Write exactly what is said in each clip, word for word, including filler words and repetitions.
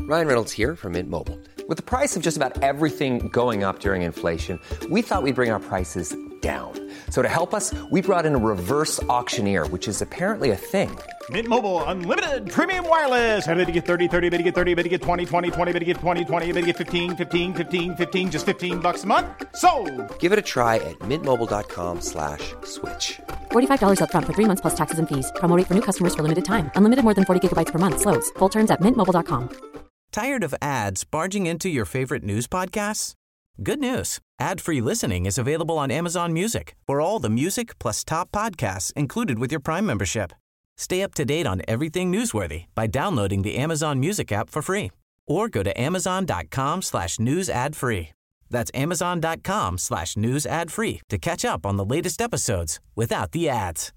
Ryan Reynolds here from Mint Mobile. With the price of just about everything going up during inflation, we thought we'd bring our prices down. So to help us, we brought in a reverse auctioneer, which is apparently a thing. Mint Mobile Unlimited Premium Wireless. How to get thirty, thirty, how to get thirty, how to get twenty, twenty, twenty, how to get twenty, twenty, how to get fifteen, fifteen, fifteen, fifteen, just fifteen bucks a month? Sold! Give it a try at mintmobile.com slash switch. forty-five dollars up front for three months plus taxes and fees. Promo rate for new customers for limited time. Unlimited more than forty gigabytes per month. Slows full terms at mint mobile dot com. Tired of ads barging into your favorite news podcasts? Good news. Ad-free listening is available on Amazon Music for all the music plus top podcasts included with your Prime membership. Stay up to date on everything newsworthy by downloading the Amazon Music app for free or go to amazon.com slash news ad free. That's amazon.com slash news ad free to catch up on the latest episodes without the ads.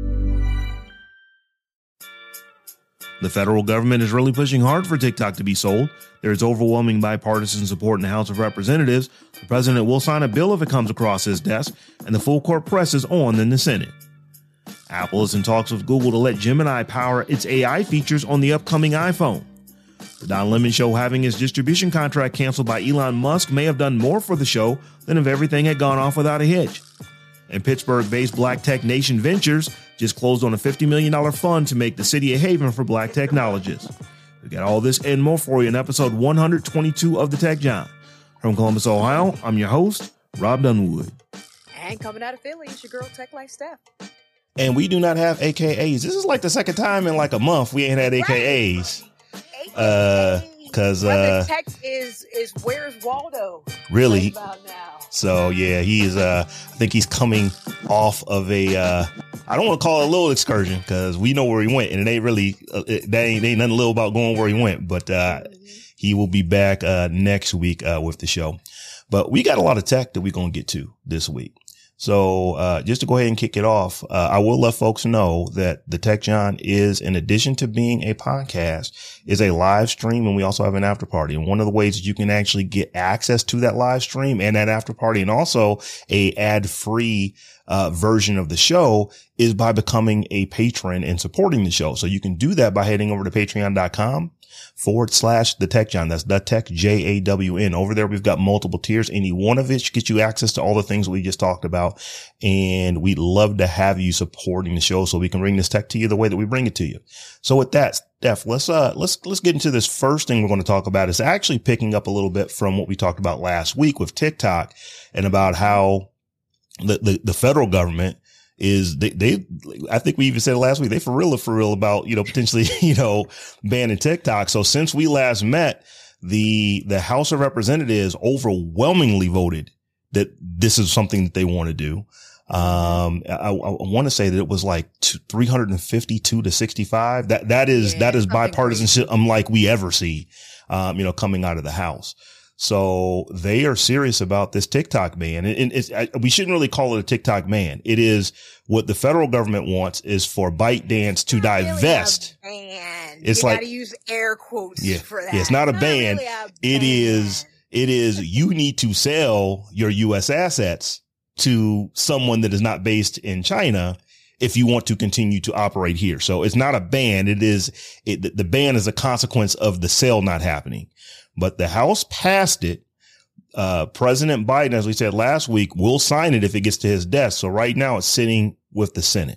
The federal government is really pushing hard for TikTok to be sold. There is overwhelming bipartisan support in the House of Representatives. The president will sign a bill if it comes across his desk, and the full court press is on in the Senate. Apple is in talks with Google to let Gemini power its A I features on the upcoming iPhone. The Don Lemon Show having its distribution contract canceled by Elon Musk may have done more for the show than if everything had gone off without a hitch. And Pittsburgh-based Black Tech Nation Ventures just closed on a fifty million dollars fund to make the city a haven for Black technologists. We got all this and more for you in episode one hundred twenty-two of The Tech John. From Columbus, Ohio, I'm your host, Rob Dunwood. And coming out of Philly, it's your girl, Tech Life Steph. And we do not have A K As. This is like the second time in like a month we ain't had A K As. Right. Uh, Cause uh, the text is is where's Waldo? Really? Right about now. So yeah, he's uh, I think he's coming off of a uh, I don't want to call it a little excursion because we know where he went, and it ain't really uh, it, that ain't, ain't nothing little about going where he went. But uh, mm-hmm. he will be back uh, next week uh, with the show. But we got a lot of tech that we're gonna get to this week. So, uh, just to go ahead and kick it off, uh, I will let folks know that the Tech John is, in addition to being a podcast, is a live stream, and we also have an after party. And one of the ways that you can actually get access to that live stream and that after party, and also a ad-free, uh, version of the show is by becoming a patron and supporting the show. So you can do that by heading over to patreon.com forward slash the Tech John. That's the Tech J A W N. Over there, we've got multiple tiers. Any one of it gets you access to all the things we just talked about. And we'd love to have you supporting the show so we can bring this tech to you the way that we bring it to you. So with that, Steph, let's, uh, let's, let's get into this first thing we're going to talk about. Is actually picking up a little bit from what we talked about last week with TikTok and about how the, the, the federal government is they, they, I think we even said it last week, they for real, for real about, you know, potentially, you know, banning TikTok. So since we last met, the, the House of Representatives overwhelmingly voted that this is something that they want to do. Um, I, I want to say that it was like three hundred fifty-two to sixty-five. That, that is, yeah, that is bipartisanship unlike we ever see, um, you know, coming out of the House. So they are serious about this TikTok ban. And it's, we shouldn't really call it a TikTok ban. It is what the federal government wants is for ByteDance to divest. Really ban. It's you like, gotta use air quotes yeah, for that. Yeah, it's not a not ban. Really a it ban. is, it is, you need to sell your U S assets to someone that is not based in China if you want to continue to operate here. So it's not a ban. It is, it, the ban is a consequence of the sale not happening. But the House passed it. Uh, President Biden, as we said last week, will sign it if it gets to his desk. So right now it's sitting with the Senate.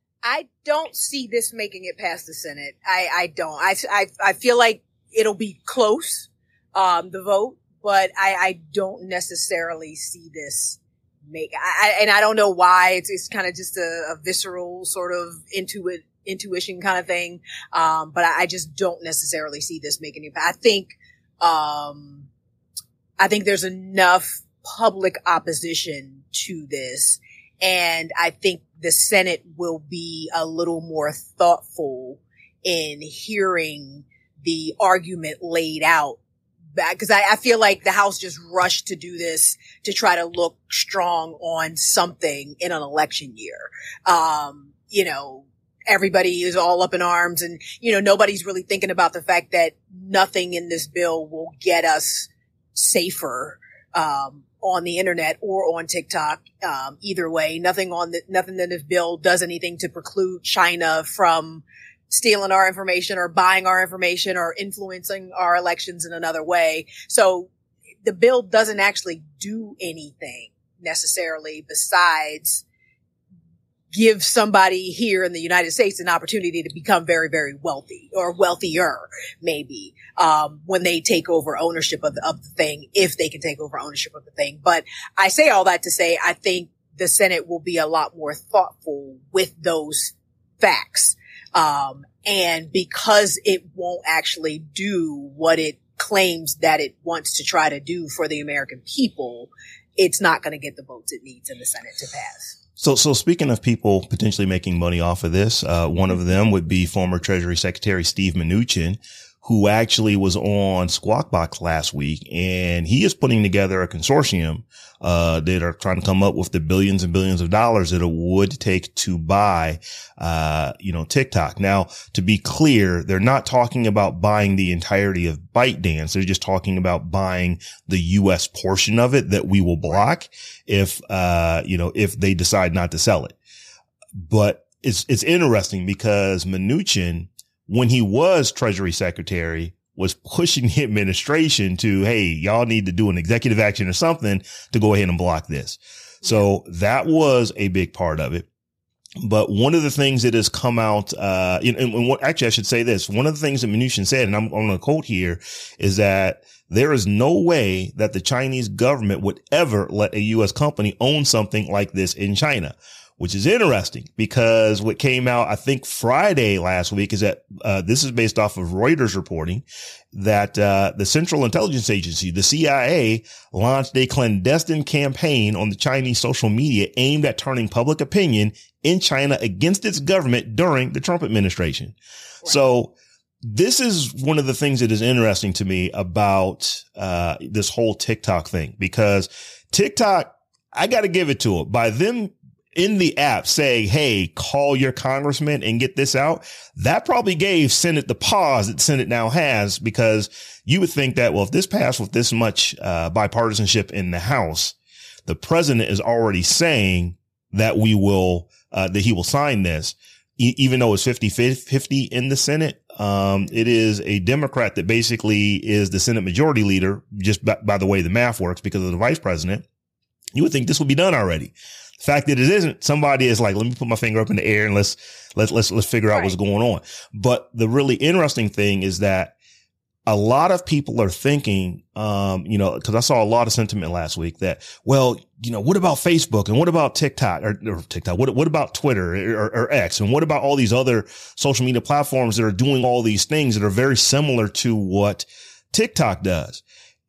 I don't see this making it past the Senate. I, I don't. I, I, I feel like it'll be close, um, the vote, but I, I don't necessarily see this make, I, and I don't know why. It's, it's kind of just a, a visceral sort of intuit, intuition kind of thing. Um, but I, I just don't necessarily see this making it. I think, Um, I think there's enough public opposition to this, and I think the Senate will be a little more thoughtful in hearing the argument laid out. Because I, I feel like the House just rushed to do this to try to look strong on something in an election year. Um, you know, everybody is all up in arms and, you know, nobody's really thinking about the fact that nothing in this bill will get us safer, um, on the internet or on TikTok. Um, either way, nothing on the, nothing in this bill does anything to preclude China from stealing our information or buying our information or influencing our elections in another way. So the bill doesn't actually do anything necessarily besides give somebody here in the United States an opportunity to become very, very wealthy or wealthier, maybe, um, when they take over ownership of the, of the thing, if they can take over ownership of the thing. But I say all that to say, I think the Senate will be a lot more thoughtful with those facts. Um, and because it won't actually do what it claims that it wants to try to do for the American people, it's not going to get the votes it needs in the Senate to pass. So, so speaking of people potentially making money off of this, uh, one of them would be former Treasury Secretary Steve Mnuchin, who actually was on Squawk Box last week, and he is putting together a consortium, uh, that are trying to come up with the billions and billions of dollars that it would take to buy, uh, you know, TikTok. Now, to be clear, they're not talking about buying the entirety of ByteDance. They're just talking about buying the U S portion of it that we will block if, uh, you know, if they decide not to sell it. But it's, it's interesting because Mnuchin, when he was Treasury Secretary, was pushing the administration to, hey, y'all need to do an executive action or something to go ahead and block this. So that was a big part of it. But one of the things that has come out, uh, and, and what, actually I should say this, one of the things that Mnuchin said, and I'm, I'm going to quote here, is that there is no way that the Chinese government would ever let a U S company own something like this in China. Which is interesting because what came out, I think Friday last week, is that, uh, this is based off of Reuters reporting that, uh, the Central Intelligence Agency, the C I A, launched a clandestine campaign on the Chinese social media aimed at turning public opinion in China against its government during the Trump administration. Right. So this is one of the things that is interesting to me about, uh, this whole TikTok thing, because TikTok, I got to give it to it. By them in the app saying, hey, call your congressman and get this out, that probably gave Senate the pause that Senate now has, because you would think that, well, if this passed with this much uh bipartisanship in the House, the president is already saying that we will, uh that he will sign this, e- even though it's fifty fifty in the Senate. Um, it is a Democrat that basically is the Senate majority leader, just by, by the way the math works, because of the vice president. You would think this would be done already. The fact that it isn't, somebody is like, let me put my finger up in the air and let's, let's, let's, let's figure out right. what's going on. But the really interesting thing is that a lot of people are thinking, um, you know, cause I saw a lot of sentiment last week that, well, you know, what about Facebook and what about TikTok or, or TikTok? What, what about Twitter or, or X? And what about all these other social media platforms that are doing all these things that are very similar to what TikTok does?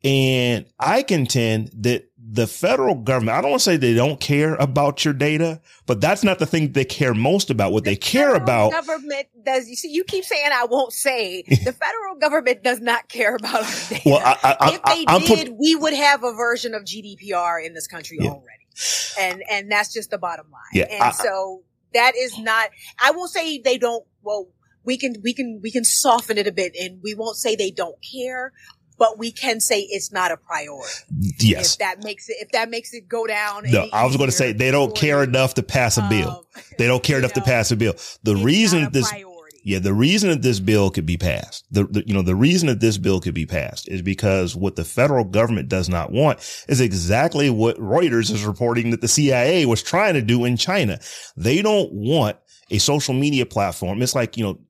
And I contend that the federal government, I don't want to say they don't care about your data, but that's not the thing they care most about. What the they care about. Government does, you see, you keep saying I won't say. The federal government does not care about our data. Well, I, I, if they I, did, put, we would have a version of G D P R in this country yeah. already. And, and that's just the bottom line. Yeah, and I, so that is not, I won't say they don't, well, we can, we can, we can soften it a bit, and we won't say they don't care, but we can say it's not a priority. Yes. If that makes it, if that makes it go down. No, I was going to say they don't care enough to pass a bill. Um, they don't care enough know, to pass a bill. The reason this, priority. yeah, the reason that this bill could be passed, the, the, you know, the reason that this bill could be passed is because what the federal government does not want is exactly what Reuters is reporting that the C I A was trying to do in China. They don't want a social media platform. It's like, you know,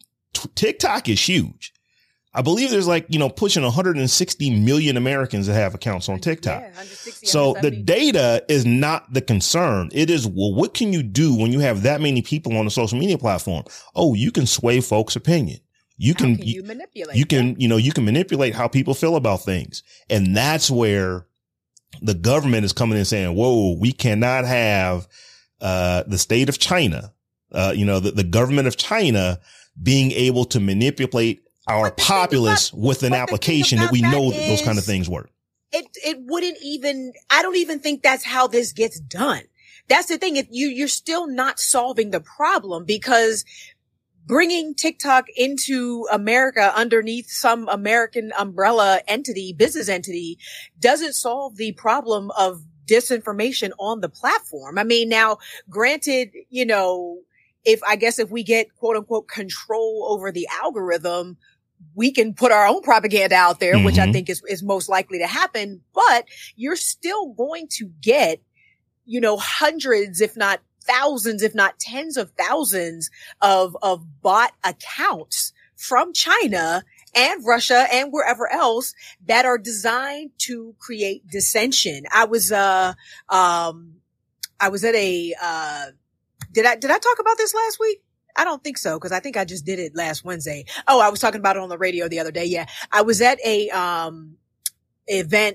t- TikTok is huge. I believe there's like, you know, pushing one hundred sixty million Americans that have accounts on TikTok. Yeah, so the data is not the concern. It is, well, what can you do when you have that many people on a social media platform? Oh, you can sway folks' opinion. You can, can you, you manipulate. You can, them? you know, you can manipulate how people feel about things. And that's where the government is coming in saying, whoa, we cannot have, uh, the state of China, uh, you know, the, the government of China being able to manipulate our populace about, with an application that we know that those kind of things work. It, it wouldn't even, I don't even think that's how this gets done. That's the thing. If you, you're still not solving the problem, because bringing TikTok into America underneath some American umbrella entity, business entity, doesn't solve the problem of disinformation on the platform. I mean, now granted, you know, if I guess if we get quote unquote control over the algorithm, we can put our own propaganda out there, mm-hmm. which I think is, is most likely to happen. But you're still going to get, you know, hundreds, if not thousands, if not tens of thousands of, of bot accounts from China and Russia and wherever else that are designed to create dissension. I was, uh, um, I was at a, uh, did I, did I talk about this last week? I don't think so, because I think I just did it last Wednesday. Oh, I was talking about it on the radio the other day. Yeah. I was at a, um, event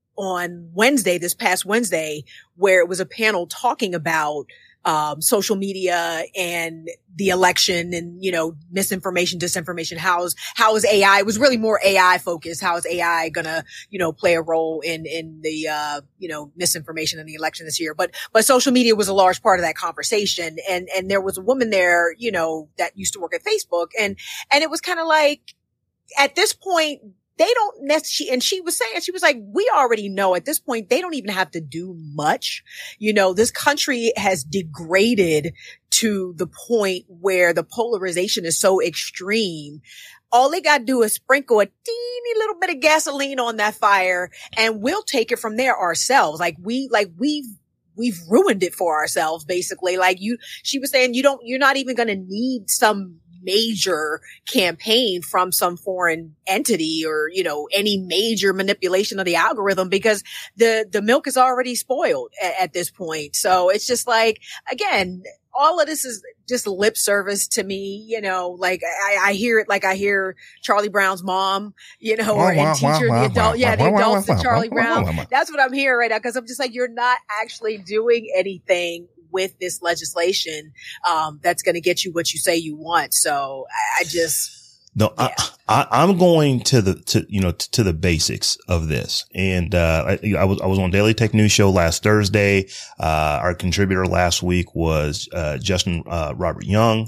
on Wednesday, this past Wednesday, where it was a panel talking about um, social media and the election and, you know, misinformation, disinformation. How's, how is A I? It was really more A I focused. How is A I gonna, you know, play a role in, in the, uh, you know, misinformation in the election this year? But, but social media was a large part of that conversation. And, and there was a woman there, you know, that used to work at Facebook. And, and it was kind of like, at this point, they don't necessarily, and she was saying, she was like, we already know at this point, they don't even have to do much. You know, this country has degraded to the point where the polarization is so extreme. All they got to do is sprinkle a teeny little bit of gasoline on that fire and we'll take it from there ourselves. Like we, like we've, we've ruined it for ourselves, basically. Like you, she was saying, you don't, you're not even going to need some major campaign from some foreign entity or, you know, any major manipulation of the algorithm because the, the milk is already spoiled at, at this point. So it's just like, again, all of this is just lip service to me, you know, like I, I hear it like I hear Charlie Brown's mom, you know, or in teacher, the adult, yeah, the adults in Charlie Brown. That's what I'm hearing right now because I'm just like, you're not actually doing anything with this legislation, um, that's going to get you what you say you want. So I, I just, no, yeah. I, I, I'm going to the, to, you know, to, to the basics of this. And, uh, I, I was, I was on Daily Tech News Show last Thursday. Uh, our contributor last week was, uh, Justin, uh, Robert Young,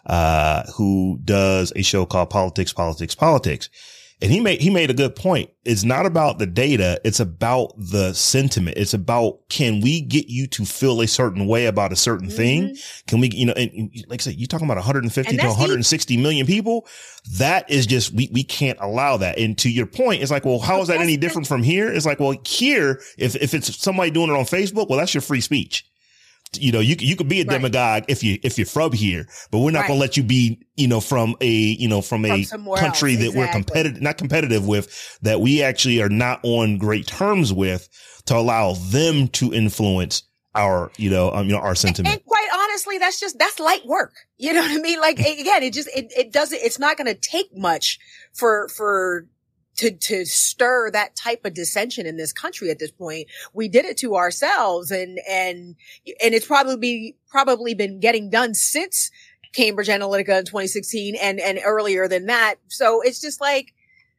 uh, who does a show called Politics, Politics, Politics. And he made, he made a good point. It's not about the data. It's about the sentiment. It's about, can we get you to feel a certain way about a certain mm-hmm. thing? Can we, you know, and, and like I said, you're talking about one hundred fifty to one hundred sixty deep. million people. That is just, we, we can't allow that. And to your point, it's like, well, how is that any different from here? It's like, well, here, if, if it's somebody doing it on Facebook, well, that's your free speech. You know, you you could be a right. demagogue if you if you're from here, but we're not right. going to let you be, you know, from a you know from, from a country else. that exactly. we're competitive, not competitive with, that we actually are not on great terms with, to allow them to influence our, you know, um, you know, our sentiment. And, and quite honestly, that's just that's light work. You know what I mean? Like again, it just it it doesn't. It's not going to take much for for. to, to stir that type of dissension in this country at this point. We did it to ourselves and, and, and it's probably be, probably been getting done since Cambridge Analytica in twenty sixteen and, and earlier than that. So it's just like,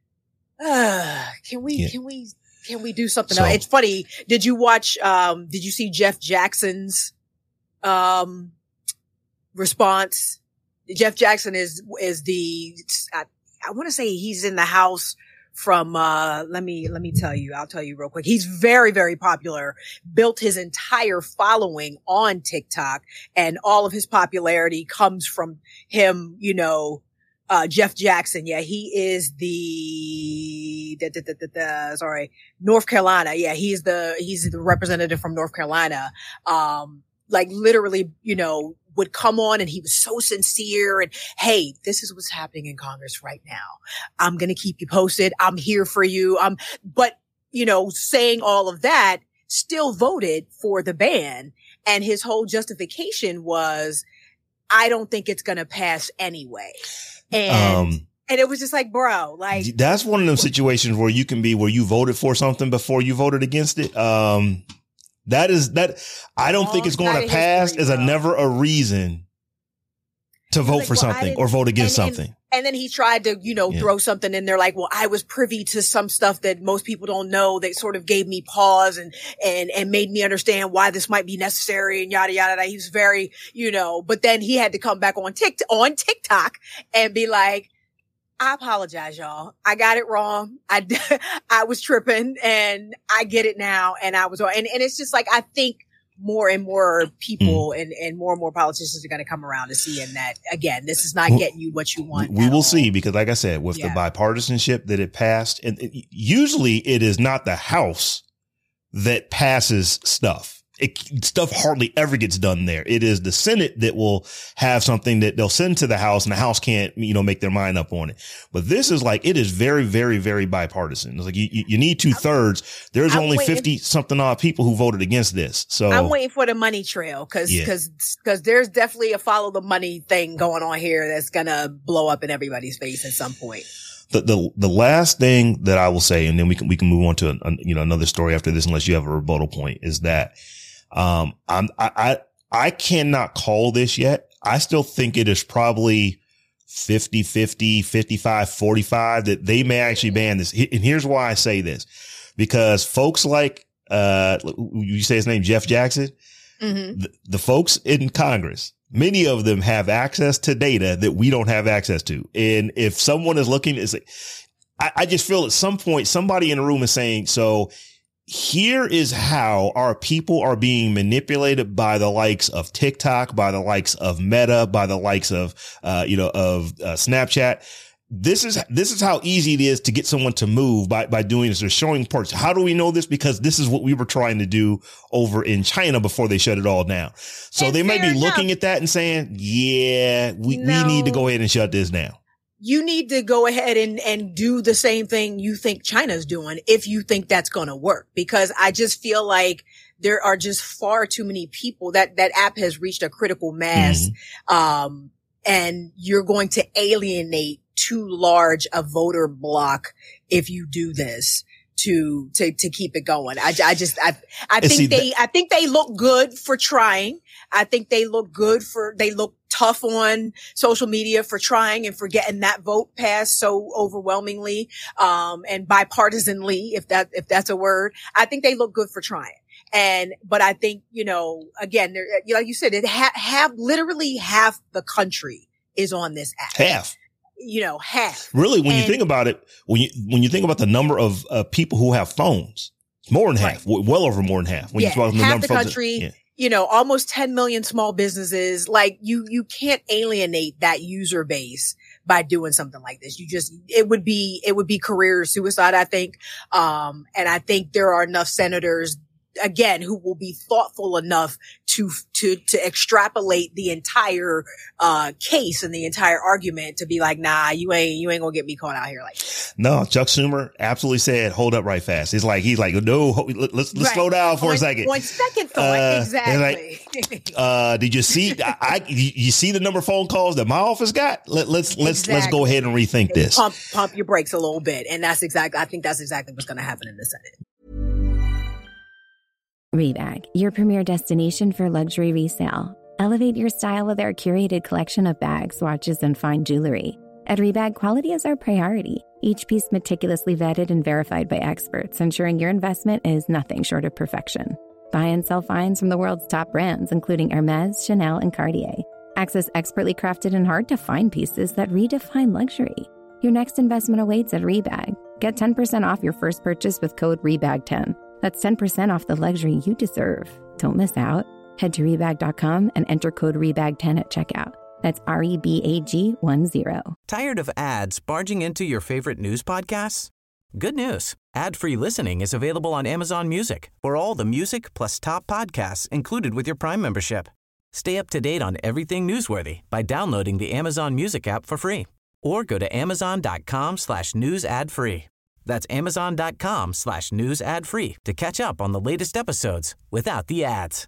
uh, can we, yeah. can we, can we do something so, else? It's funny. Did you watch, um, did you see Jeff Jackson's, um, response? Jeff Jackson is, is the, I, I want to say he's in the House from, uh, let me, let me tell you, I'll tell you real quick. He's very, very popular, built his entire following on TikTok, and all of his popularity comes from him, you know, uh, Jeff Jackson. Yeah, he is the, da, da, da, da, da, sorry, North Carolina. Yeah, he's the, he's the representative from North Carolina. Um, like literally, you know, would come on and he was so sincere and, hey, this is what's happening in Congress right now. I'm going to keep you posted. I'm here for you. Um, but, you know, saying all of that, still voted for the ban. And his whole justification was, I don't think it's going to pass anyway. And, um, and it was just like, bro, like that's one of them situations where you can be, where you voted for something before you voted against it. Um, That is that. I don't think it's going to pass as a never a reason to vote like, for well, something or vote against and, something. And, and then he tried to, you know, yeah. throw something in there like, well, I was privy to some stuff that most people don't know that sort of gave me pause and, and, and made me understand why this might be necessary and yada, yada, yada. He was very, you know, but then he had to come back on TikTok, on TikTok and be like, I apologize, y'all. I got it wrong. I, I was tripping and I get it now. And I was, and, and it's just like, I think more and more people Mm. and, and more and more politicians are going to come around to seeing that, again, this is not getting you what you want. We will all. see, because like I said, with Yeah. the bipartisanship that it passed, and it, usually it is not the House that passes stuff. It, stuff hardly ever gets done there. It is the Senate that will have something that they'll send to the House, and the House can't, you know, make their mind up on it. But this is like, it is very, very, very bipartisan. It's like you, you need two thirds. There's I'm only waiting- fifty something odd people who voted against this. So I'm waiting for the money trail because Yeah. because because there's definitely a follow the money thing going on here that's gonna blow up in everybody's face at some point. The, the, the last thing that I will say, and then we can, we can move on to, a, a, you know, another story after this, unless you have a rebuttal point, is that, um, I'm, I, I, I cannot call this yet. I still think it is probably fifty fifty, fifty-five forty-five that they may actually ban this. And here's why I say this, because folks like, uh, you say his name, Jeff Jackson, Mm-hmm. the, the folks in Congress, many of them have access to data that we don't have access to. And if someone is looking, it's like, I, I just feel at some point somebody in the room is saying, so here is how our people are being manipulated by the likes of TikTok, by the likes of Meta, by the likes of, uh, you know, of uh, Snapchat. This is, this is how easy it is to get someone to move by, by doing this. They're showing parts. How do we know this? Because this is what we were trying to do over in China before they shut it all down. So And they may be fair looking enough. at that and saying, yeah, we, we No. need to go ahead and shut this down. You need to go ahead and, and do the same thing you think China's doing if you think that's going to work, because I just feel like there are just far too many people that that app has reached a critical mass. Mm-hmm. Um, and you're going to alienate too large a voter block if you do this to, to, to keep it going. I, I just, I, I And think see, they, I think they look good for trying. I think they look good for, they look tough on social media for trying and for getting that vote passed so overwhelmingly, um, and bipartisanly, if that, if that's a word. I think they look good for trying. And, but I think, you know, again, there, like you said, it ha- have literally half the country is on this app. Half. You know, half. Really, when you And- think about it, when you when you think about the number of uh, people who have phones, it's more than half, w- well over more than half. When Yeah, you talk about the half number the of folks that- country. yeah. You know, almost ten million small businesses. Like you, you can't alienate that user base by doing something like this. You just, it would be, it would be career suicide, I think. Um, and I think there are enough senators, again, who will be thoughtful enough to, to, to extrapolate the entire, uh, case and the entire argument to be like, nah, you ain't, you ain't gonna get me caught out here like this. No, Chuck Schumer absolutely said, hold up right fast. It's like, he's like, no, ho- let- let's, let's Right. slow down for on, a second. On second thought, Uh, exactly. Uh, did you see, I, I, you you see the number of phone calls that my office got? Let, let's, let's, let's go Exactly. ahead and rethink this. Pump, pump your brakes a little bit. And that's exactly, I think that's exactly what's going to happen in the Senate. Rebag, your premier destination for luxury resale. Elevate your style with our curated collection of bags, watches, and fine jewelry. At Rebag, quality is our priority. Each piece meticulously vetted and verified by experts, ensuring your investment is nothing short of perfection. Buy and sell finds from the world's top brands, including Hermes, Chanel, and Cartier. Access expertly crafted and hard-to-find pieces that redefine luxury. Your next investment awaits at Rebag. Get ten percent off your first purchase with code R E B A G ten. That's ten percent off the luxury you deserve. Don't miss out. Head to rebag dot com and enter code R E B A G ten at checkout. That's R E B A G one zero. Tired of ads barging into your favorite news podcasts? Good news. Ad-free listening is available on Amazon Music for all the music plus top podcasts included with your Prime membership. Stay up to date on everything newsworthy by downloading the Amazon Music app for free or go to amazon.com slash news ad free. That's amazon.com slash news ad free to catch up on the latest episodes without the ads.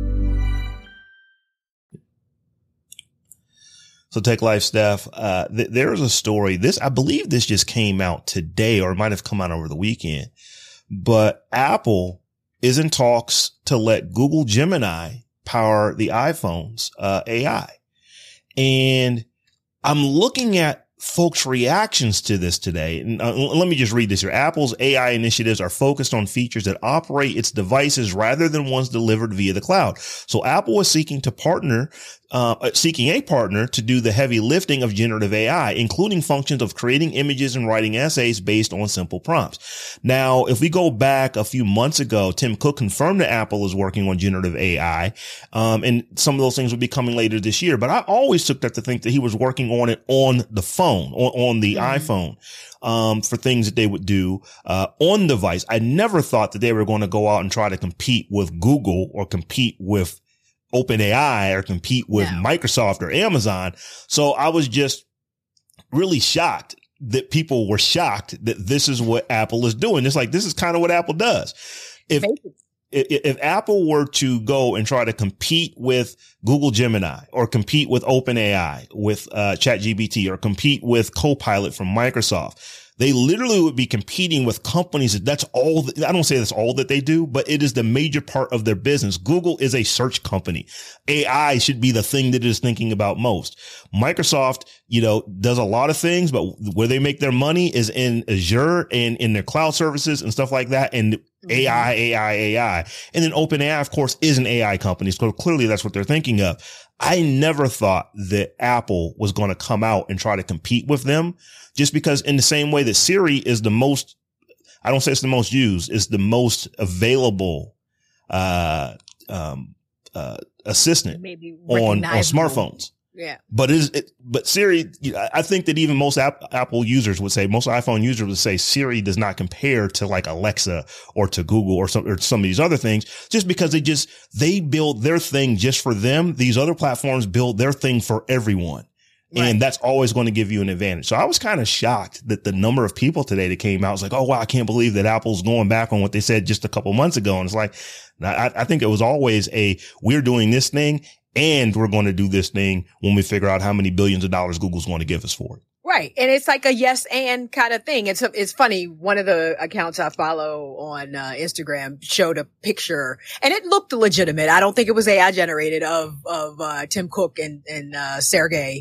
So Tech Life staff, uh, th- there is a story. This, I believe this just came out today, or it might have come out over the weekend, but Apple is in talks to let Google Gemini power the iPhone's, uh, A I. And I'm looking at folks' reactions to this today. And uh, let me just read this here. Apple's A I initiatives are focused on features that operate its devices rather than ones delivered via the cloud. So Apple is seeking to partner uh, seeking a partner to do the heavy lifting of generative A I, including functions of creating images and writing essays based on simple prompts. Now, if we go back a few months ago, Tim Cook confirmed that Apple is working on generative A I, um, and some of those things will be coming later this year. But I always took that to think that he was working on it on the phone, on, on the mm-hmm. iPhone. Um, for things that they would do, uh, on device. I never thought that they were going to go out and try to compete with Google or compete with OpenAI or compete with no. Microsoft or Amazon. So I was just really shocked that people were shocked that this is what Apple is doing. It's like, this is kind of what Apple does. If, if, if Apple were to go and try to compete with Google Gemini or compete with OpenAI, with uh, ChatGPT, or compete with Copilot from Microsoft, they literally would be competing with companies that that's all. That, I don't say that's all that they do, but it is the major part of their business. Google is a search company. A I should be the thing that it is thinking about most. Microsoft, you know, does a lot of things, but where they make their money is in Azure and in their cloud services and stuff like that. And A I, A I, A I. And then OpenAI, of course, is an A I company. So clearly that's what they're thinking of. I never thought that Apple was going to come out and try to compete with them, just because in the same way that Siri is the most, I don't say it's the most used, it's the most available, uh, um, uh, assistant on, on smartphones. Yeah. But is it, but Siri, I think that even most app, Apple users would say, most iPhone users would say Siri does not compare to like Alexa or to Google or some, or some of these other things, just because they just, they build their thing just for them. These other platforms build their thing for everyone. Right. And that's always going to give you an advantage. So I was kind of shocked that the number of people today that came out was like, oh, wow, I can't believe that Apple's going back on what they said just a couple months ago. And it's like, I, I think it was always a, we're doing this thing and we're going to do this thing when we figure out how many billions of dollars Google's going to give us for it. Right. And it's like a yes and kind of thing. It's, it's funny. One of the accounts I follow on uh, Instagram showed a picture and it looked legitimate. I don't think it was A I generated of, of, uh, Tim Cook and, and, uh, Sergey,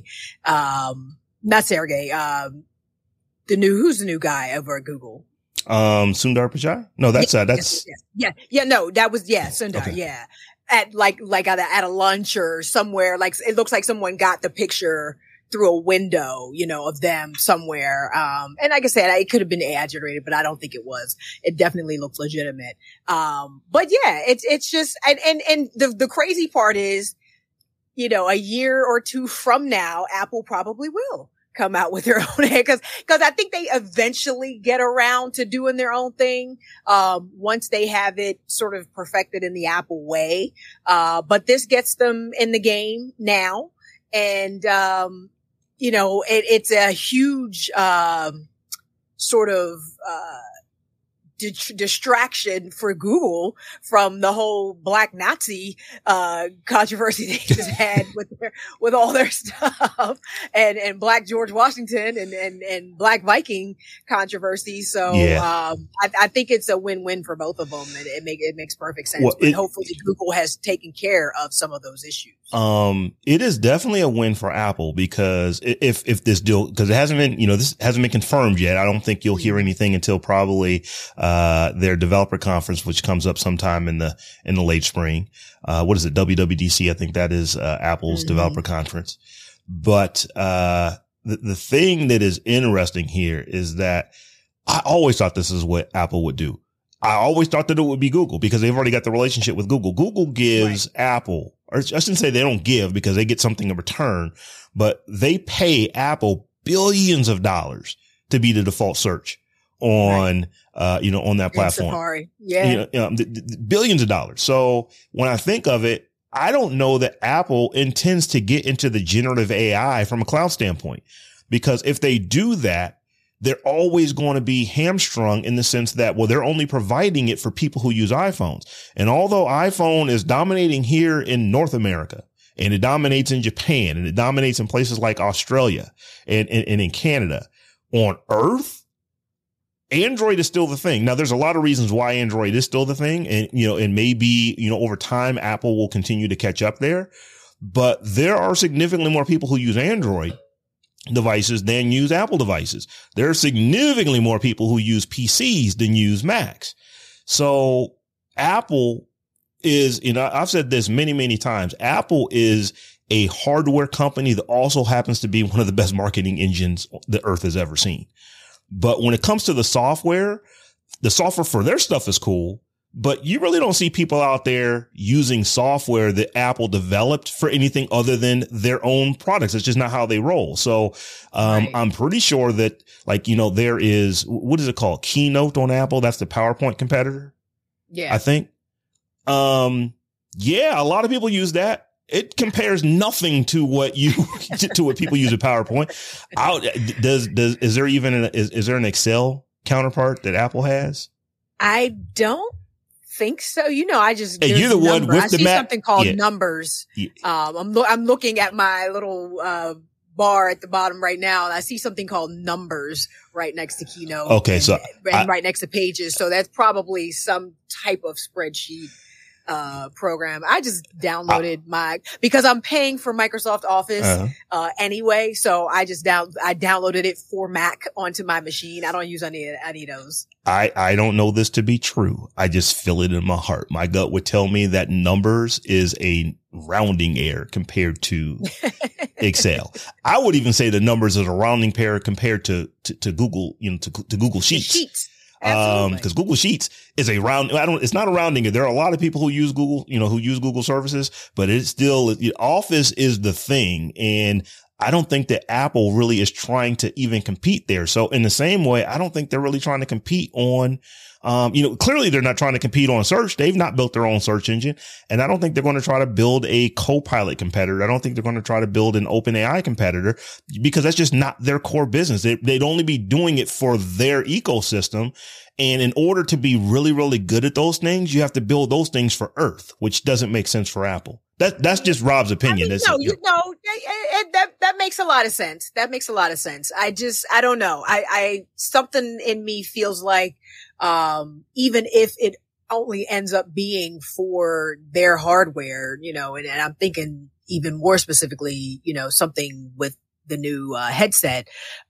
um, not Sergey, um, the new, who's the new guy over at Google? Um, Sundar Pichai? No, that's, uh, that's, yeah, yeah, yeah, no, that was, yeah, Sundar, okay. yeah. At like, like at a, at a lunch or somewhere, like it looks like someone got the picture through a window, you know, of them somewhere. Um, and like I said, it could have been A I generated, but I don't think it was. It definitely looked legitimate. Um, but yeah, it's, it's just, and, and, and the, the crazy part is, you know, a year or two from now, Apple probably will come out with their own, because, because I think they eventually get around to doing their own thing, um, once they have it sort of perfected in the Apple way. Uh, but this gets them in the game now. And, um, you know, it, it's a huge, um, sort of, uh, di- distraction for Google from the whole Black Nazi, uh, controversy they just had with their, with all their stuff and, and Black George Washington and, and, and Black Viking controversy. So, yeah. um, I, I think it's a win-win for both of them. It, it make, it makes perfect sense. Well, but it, hopefully Google has taken care of some of those issues. Um, it is definitely a win for Apple because if, if this deal, cause it hasn't been, you know, this hasn't been confirmed yet. I don't think you'll hear anything until probably, uh, their developer conference, which comes up sometime in the, in the late spring. Uh, what is it? W W D C. I think that is, uh, Apple's mm-hmm. developer conference. But, uh, the, the thing that is interesting here is that I always thought this is what Apple would do. I always thought that it would be Google because they've already got the relationship with Google. Google gives right. Apple, or I shouldn't say they don't give because they get something in return, but they pay Apple billions of dollars to be the default search on, right. uh, you know, on that platform. Safari. Yeah. You know, you know, th- th- billions of dollars. So when I think of it, I don't know that Apple intends to get into the generative A I from a cloud standpoint, because if they do that, they're always going to be hamstrung in the sense that, well, they're only providing it for people who use iPhones. And although iPhone is dominating here in North America and it dominates in Japan and it dominates in places like Australia and, and, and in Canada, on Earth, Android is still the thing. Now, there's a lot of reasons why Android is still the thing. And, you know, and maybe, you know, over time, Apple will continue to catch up there. But there are significantly more people who use Android devices than use Apple devices. There are significantly more people who use P Cs than use Macs. So Apple is, you know, I've said this many, many times. Apple is a hardware company that also happens to be one of the best marketing engines the earth has ever seen. But when it comes to the software, the software for their stuff is cool, but you really don't see people out there using software that Apple developed for anything other than their own products. It's just not how they roll. So, um, right. I'm pretty sure that, like, you know, there is, what is it called? Keynote on Apple. That's the PowerPoint competitor. Yeah. I think. Um, yeah, a lot of people use that. It compares nothing to what you, to, to what people use at PowerPoint. I'll, does, does, is there even, an, is, is there an Excel counterpart that Apple has? I don't think so. You know, I just, hey, you're the number. one with I the see map. something called yeah. numbers. Yeah. Um, I'm, lo- I'm looking at my little, uh, bar at the bottom right now, and I see something called numbers right next to Keynote. Okay. And, So and I, right next to Pages. So that's probably some type of spreadsheet uh program. I just downloaded uh, my, because I'm paying for Microsoft Office uh-huh. uh anyway, so I just down I downloaded it for Mac onto my machine. I don't use any any of those. I I don't know this to be true. I just feel it in my heart. My gut would tell me that numbers is a rounding error compared to Excel. I would even say the numbers is a rounding error compared to to, to Google, you know, to, to Google Sheets. The sheets. Um, because Google Sheets is a round, I don't, it's not a rounding. There are a lot of people who use Google, you know, who use Google services, but it's still, Office is the thing. And I don't think that Apple really is trying to even compete there. So in the same way, I don't think they're really trying to compete on, um, you know, clearly they're not trying to compete on search. They've not built their own search engine. And I don't think they're going to try to build a Copilot competitor. I don't think they're going to try to build an OpenAI competitor, because that's just not their core business. They, they'd only be doing it for their ecosystem. And in order to be really, really good at those things, you have to build those things for Earth, which doesn't make sense for Apple. That, that's just Rob's opinion. I mean, no, you know, it, that, that makes a lot of sense. That makes a lot of sense. I just, I don't know. I, I, something in me feels like, um, even if it only ends up being for their hardware, you know, and, and I'm thinking even more specifically, you know, something with the new uh, headset,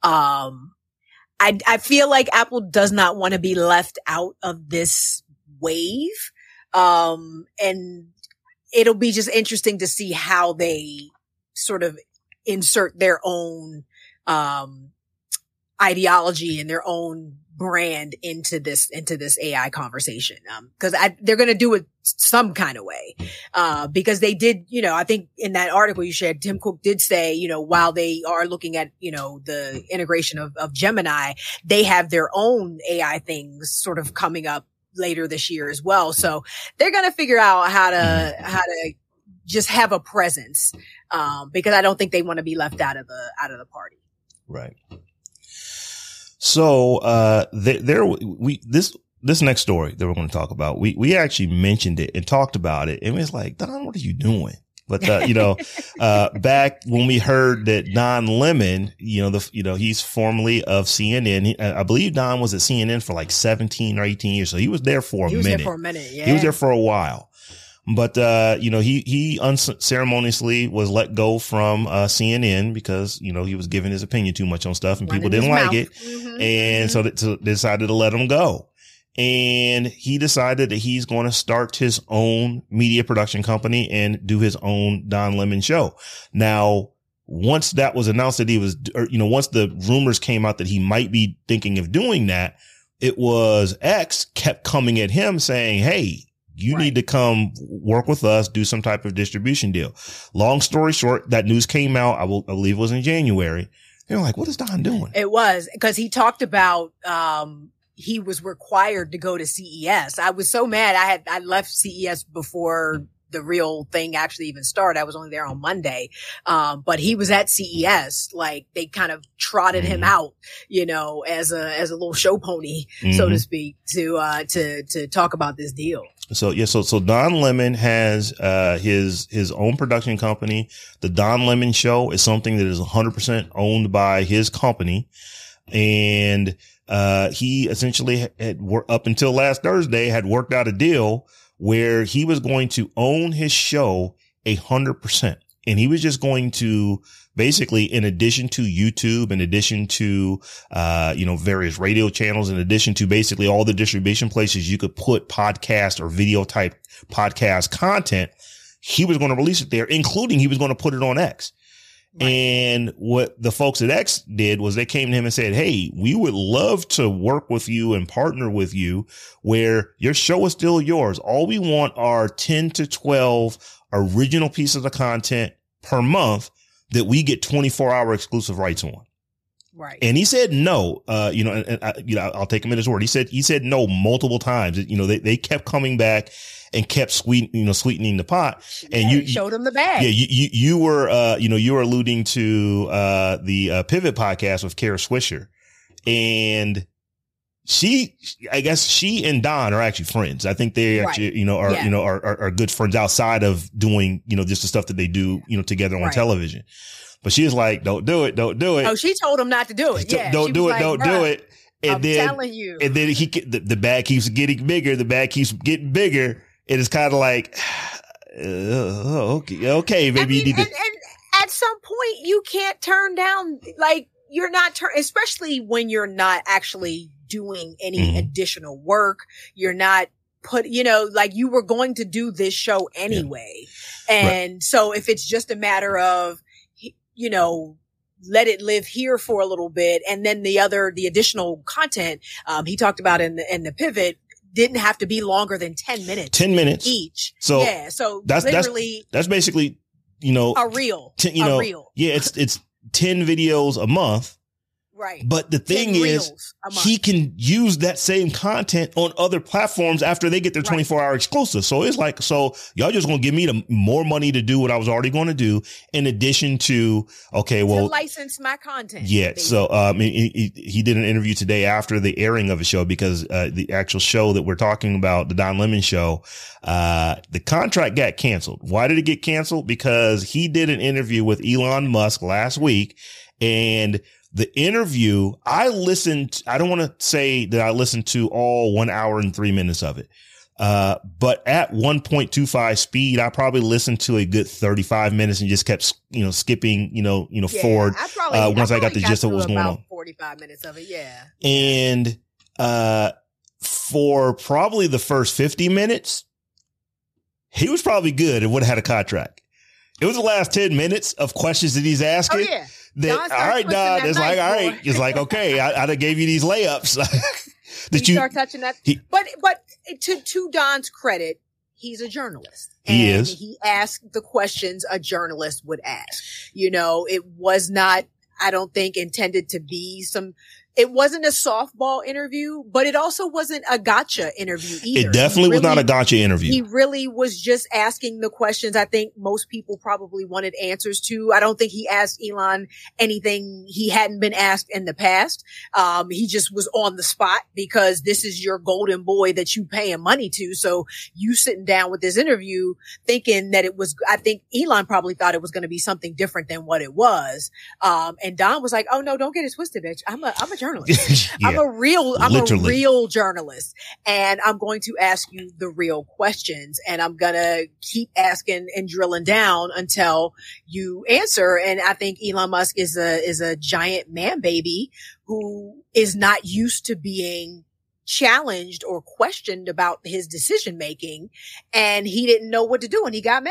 um, I, I feel like Apple does not want to be left out of this wave. Um, and it'll be just interesting to see how they sort of insert their own, um, ideology and their own brand into this, into this A I conversation. Um, cause I, they're going to do it some kind of way. Uh, because they did, you know, I think in that article you shared, Tim Cook did say, you know, while they are looking at, you know, the integration of, of Gemini, they have their own A I things sort of coming up later this year as well. So they're going to figure out how to, how to just have a presence. Um, because I don't think they want to be left out of the, out of the party. Right. So, uh, there, there, we, this, this next story that we're going to talk about, we, we actually mentioned it and talked about it. And it was like, Don, what are you doing? But, uh, you know, uh, back when we heard that Don Lemon, you know, the, you know, he's formerly of C N N. He, I believe Don was at C N N for like seventeen or eighteen years. So he was there for a he was minute. There for a minute. Yeah. He was there for a while. But, uh, you know, he, he unceremoniously was let go from, uh, C N N because, you know, he was giving his opinion too much on stuff and people didn't like it. Mm-hmm. And so they, so they decided to let him go. And he decided that he's going to start his own media production company and do his own Don Lemon show. Now, once that was announced that he was, or, you know, once the rumors came out that he might be thinking of doing that, it was X kept coming at him saying, hey, you right. need to come work with us, do some type of distribution deal. Long story short, that news came out, I, will, I believe it was in January. They were like, what is Don doing? It was because he talked about, um, he was required to go to C E S. I was so mad. I had, I left C E S before the real thing actually even started. I was only there on Monday. Um, but he was at C E S. Like they kind of trotted mm-hmm. him out, you know, as a, as a little show pony, mm-hmm. so to speak, to, uh, to, to talk about this deal. So, yeah, so, so Don Lemon has, uh, his, his own production company. The Don Lemon Show is something that is one hundred percent owned by his company. And, uh, he essentially had, up until last Thursday, had worked out a deal where he was going to own his show a hundred percent. And he was just going to basically, in addition to YouTube, in addition to, uh, you know, various radio channels, in addition to basically all the distribution places you could put podcast or video type podcast content, he was going to release it there, including he was going to put it on X. Right. And what the folks at X did was they came to him and said, hey, we would love to work with you and partner with you where your show is still yours. All we want are ten to twelve original pieces of content per month that we get twenty-four hour exclusive rights on. Right. And he said no, uh, you know, and, and I, you know, I'll take him at his word. He said, he said no multiple times. You know, they, they kept coming back and kept sweet, you know, sweetening the pot. And yeah, you, you showed him the bag. Yeah. You, you, you were, uh, you know, you were alluding to, uh, the, uh, Pivot podcast with Kara Swisher, and she, I guess she and Don are actually friends. I think they actually, right. you know, are, yeah. you know, are, are, are good friends outside of doing, you know, just the stuff that they do, you know, together on right. television. But she was like, don't do it. Don't do it. Oh, she told him not to do it. Yeah. Don't do it. Like, don't do it. And I'm then, telling you. And then he, the, the bag keeps getting bigger. The bag keeps getting bigger. And it's kind of like, uh, okay, okay, maybe I mean, you need and, to. And at some point, you can't turn down, like, you're not, tur- especially when you're not actually doing any mm-hmm. additional work. You're not put, you know, like you were going to do this show anyway. Yeah. And right. so if it's just a matter of, you know, let it live here for a little bit. And then the other, the additional content, um, he talked about in the, in the pivot didn't have to be longer than ten minutes. ten minutes each. So yeah. So that's, literally that's, that's basically, you know, a reel, ten, you a know, reel. Yeah. It's, it's ten videos a month. Right. But the thing is, he can use that same content on other platforms after they get their twenty-four hour exclusive. So it's like, so y'all just going to give me the more money to do what I was already going to do in addition to, okay, well, to license my content. Yeah. Basically. So, um, he, he, he did an interview today after the airing of a show because, uh, the actual show that we're talking about, the Don Lemon show, uh, the contract got canceled. Why did it get canceled? Because he did an interview with Elon Musk last week, and the interview, I listened, I don't want to say that I listened to all one hour and three minutes of it. Uh, but at one point two five speed, I probably listened to a good thirty-five minutes and just kept, you know, skipping, you know, you know, yeah, forward. I probably, uh, once I, I got the got gist of what was going on. forty-five minutes of it. Yeah. And, uh, for probably the first fifty minutes, he was probably good and would have had a contract. It was the last ten minutes of questions that he's asking. Oh, yeah. That, all right, Don. It's like, all right. It's like, okay, I, I done gave you these layups. that you start touching that. He, but, but to, to Don's credit, he's a journalist. He and is. He asked the questions a journalist would ask. You know, it was not, I don't think, intended to be some, it wasn't a softball interview, but it also wasn't a gotcha interview either. It definitely really, was not a gotcha interview. He really was just asking the questions I think most people probably wanted answers to. I don't think he asked Elon anything he hadn't been asked in the past. Um, he just was on the spot because this is your golden boy that you paying money to. So you sitting down with this interview thinking that it was, I think Elon probably thought it was going to be something different than what it was. Um, and Don was like, oh no, don't get it twisted, bitch. I'm a, I'm a journalist. yeah, I'm a real, I'm literally. a real journalist, and I'm going to ask you the real questions, and I'm going to keep asking and drilling down until you answer. And I think Elon Musk is a, is a giant man baby who is not used to being challenged or questioned about his decision making, and he didn't know what to do, and he got mad.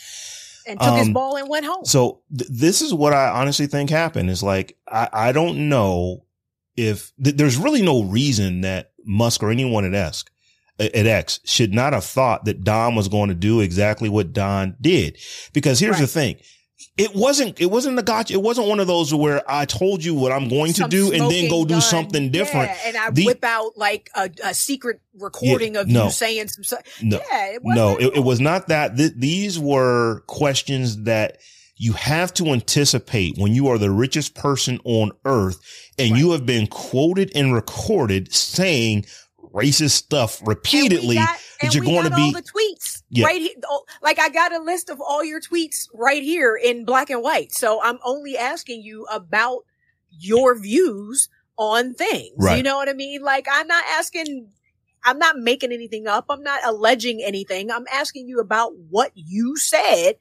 And took um, his ball and went home. So th- this is what I honestly think happened. Is like, I, I don't know if th- there's really no reason that Musk or anyone at X, at X should not have thought that Don was going to do exactly what Don did. Because here's right. the thing. It wasn't, it wasn't a gotcha. It wasn't one of those where I told you what I'm going Some to do and then go gun. do something different. Yeah, and I the, whip out like a, a secret recording yeah, of no, you saying some stuff. No, yeah, it no, it, it was not that. Th- these were questions that you have to anticipate when you are the richest person on earth and right. you have been quoted and recorded saying racist stuff repeatedly. And got, that you're going to be all the tweets yeah. right here. Like I got a list of all your tweets right here in black and white. So I'm only asking you about your views on things. Right. You know what I mean? Like I'm not asking, I'm not making anything up. I'm not alleging anything. I'm asking you about what you said,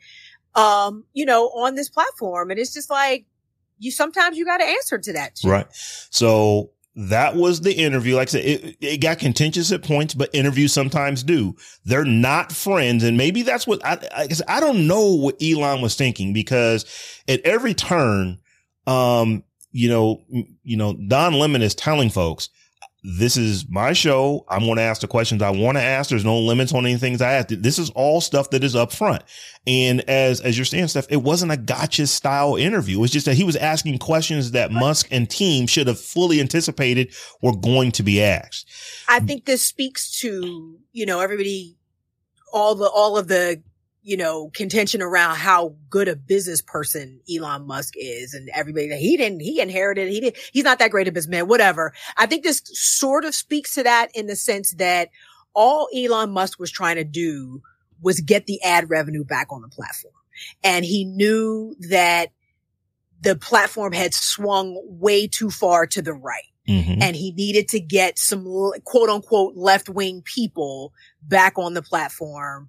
um, you know, on this platform. And it's just like, you, sometimes you got to answer to that shit. Right. So that was the interview. Like I said, it, it got contentious at points, but interviews sometimes do. They're not friends. And maybe that's what I, I, I don't know what Elon was thinking, because at every turn, um, you know, you know, Don Lemon is telling folks, this is my show. I'm going to ask the questions I want to ask. There's no limits on any things I ask. This is all stuff that is up front. And as, as you're saying, Steph, it wasn't a gotcha style interview. It was just that he was asking questions that Musk and team should have fully anticipated were going to be asked. I think this speaks to, you know, everybody, all the, all of the, you know, contention around how good a business person Elon Musk is, and everybody that he didn't, he inherited, he did, he's not that great a businessman, whatever. I think this sort of speaks to that in the sense that all Elon Musk was trying to do was get the ad revenue back on the platform. And he knew that the platform had swung way too far to the right. Mm-hmm. And he needed to get some quote unquote left wing people back on the platform.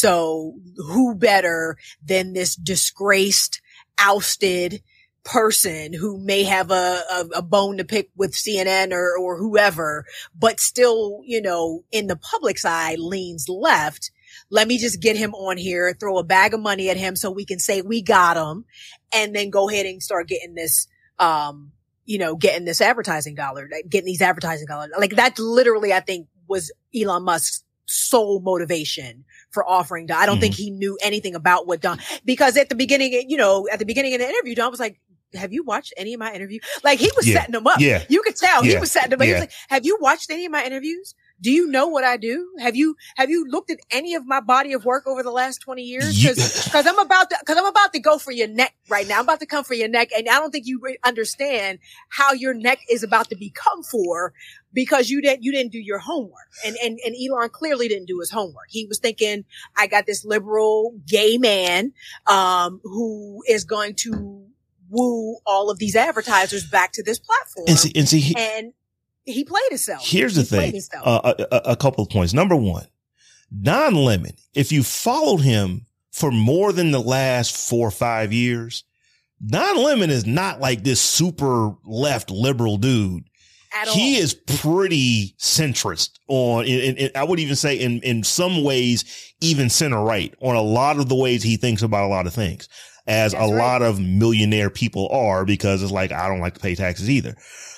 So who better than this disgraced, ousted person who may have a, a, a bone to pick with C N N or, or whoever, but still, you know, in the public's eye leans left. Let me just get him on here, throw a bag of money at him so we can say we got him, and then go ahead and start getting this, um, you know, getting this advertising dollar, getting these advertising dollars. Like that literally, I think, was Elon Musk's sole motivation for offering Don. I don't mm-hmm. think he knew anything about what Don, because at the beginning, you know, at the beginning of the interview, Don was like, have you watched any of my interviews? Like he was yeah. setting them up. Yeah. You could tell yeah. he was setting them up. Yeah. He was like, have you watched any of my interviews? Do you know what I do? Have you, have you looked at any of my body of work over the last twenty years? Cause, cause I'm about to, cause I'm about to go for your neck right now. I'm about to come for your neck. And I don't think you re- understand how your neck is about to become for, because you didn't, you didn't do your homework. And, and, and Elon clearly didn't do his homework. He was thinking, I got this liberal gay man, um, who is going to woo all of these advertisers back to this platform. And see, and see, he- and he played himself. Here's the he thing. Uh, a, a couple of points. Number one, Don Lemon, if you followed him for more than the last four or five years, Don Lemon is not like this super left liberal dude. At he all. Is pretty centrist on, in, in, I would even say in, in some ways, even center right on a lot of the ways he thinks about a lot of things, as That's a right. lot of millionaire people are, because it's like, I don't like to pay taxes either.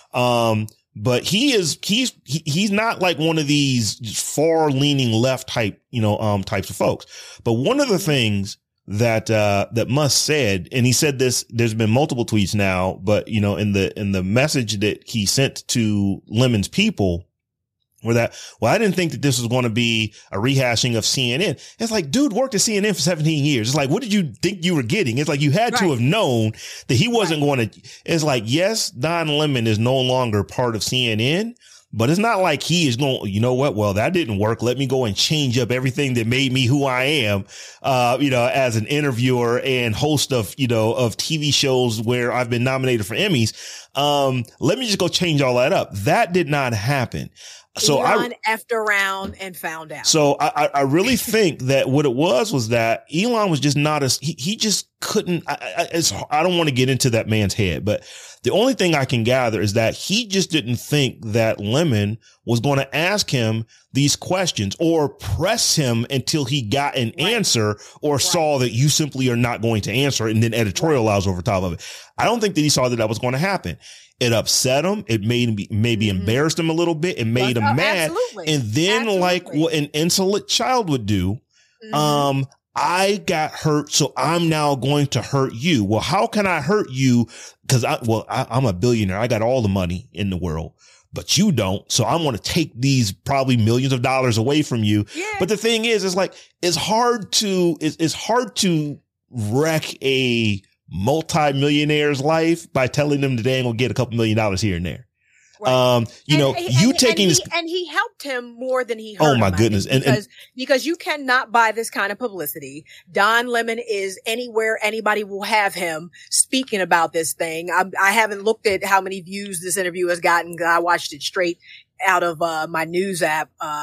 Um, But he is, he's, he, he's not like one of these far leaning left type, you know, um, types of folks. But one of the things that, uh, that Musk said, and he said this, there's been multiple tweets now, but, you know, in the, in the message that he sent to Lemon's people, were that, well, I didn't think that this was going to be a rehashing of C N N. It's like, dude worked at C N N for seventeen years. It's like, what did you think you were getting? It's like, you had right. to have known that he wasn't right. going to, it's like, yes, Don Lemon is no longer part of C N N, but it's not like he is going, you know what? Well, that didn't work. Let me go and change up everything that made me who I am, uh, you know, as an interviewer and host of, you know, of T V shows where I've been nominated for Emmys. Um, let me just go change all that up. That did not happen. So Elon I effed around and found out. So I, I really think that what it was was that Elon was just not as he, he just couldn't. I, I, it's, I don't want to get into that man's head, but the only thing I can gather is that he just didn't think that Lemon was going to ask him these questions or press him until he got an right. answer or right. saw that you simply are not going to answer it, and then editorialize right. over top of it. I don't think that he saw that that was going to happen. It upset him. It made him maybe mm-hmm. embarrassed him a little bit. It made him oh, mad. Absolutely. And then absolutely. Like what an insolent child would do, mm-hmm. um, I got hurt, so I'm now going to hurt you. Well, how can I hurt you? Because I, well, I, I'm a billionaire. I got all the money in the world, but you don't. So I'm going to take these probably millions of dollars away from you. Yeah. But the thing is, it's like, it's hard to, it's, it's hard to wreck a multi-millionaire's life by telling them that they ain't gonna get a couple million dollars here and there. Right. Um, you and, know, and, you and, taking and this, he, and he helped him more than he hurt oh my him, goodness, and, because and, because you cannot buy this kind of publicity. Don Lemon is anywhere anybody will have him speaking about this thing. I, I haven't looked at how many views this interview has gotten. I watched it straight out of uh, my news app. Uh,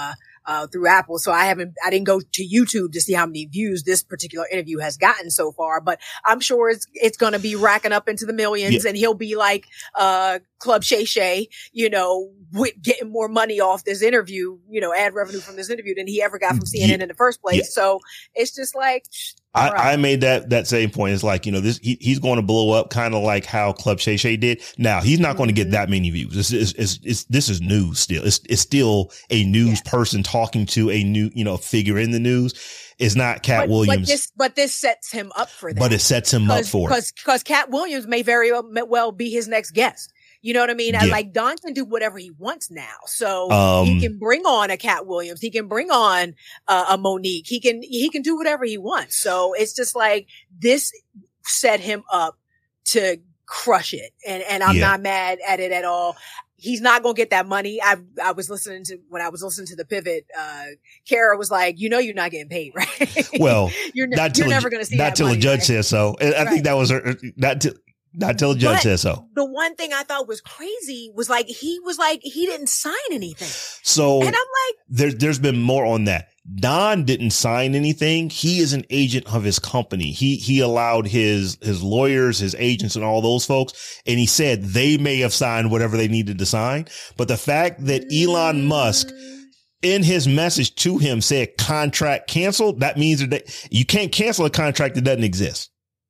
uh, through Apple. So I haven't, I didn't go to YouTube to see how many views this particular interview has gotten so far, but I'm sure it's, it's going to be racking up into the millions yeah. and he'll be like, uh, Club Shay Shay, you know, with getting more money off this interview, you know, ad revenue from this interview than he ever got from C N N yeah. in the first place. Yeah. So it's just like, I, right. I made that, that same point. It's like, you know, this, he, he's going to blow up kind of like how Club Shay Shay did. Now he's not mm-hmm. going to get that many views. This is, it's, it's, this is news still. It's, it's still a news yeah. person talking to a new, you know, figure in the news. It's not Cat but, Williams. But this, but this sets him up for that. But it sets him up for it. Because Cat Williams may very well be his next guest. You know what I mean? Yeah. Like Don can do whatever he wants now. So um, he can bring on a Cat Williams. He can bring on uh, a Monique. He can, he can do whatever he wants. So it's just like this set him up to crush it. And, and I'm yeah. not mad at it at all. He's not going to get that money. I, I was listening to, when I was listening to the pivot, uh, Kara was like, you know, you're not getting paid, right? Well, you're, ne- not you're till never going to see not that till money, a judge right? says so. I right. think that was her, not till, Not till the judge but says so. The one thing I thought was crazy was like, he was like, he didn't sign anything. So, and I'm like, there's, there's been more on that. Don didn't sign anything. He is an agent of his company. He, he allowed his, his lawyers, his agents and all those folks. And he said they may have signed whatever they needed to sign. But the fact that Elon Musk in his message to him said contract canceled, that means that you can't cancel a contract that doesn't exist.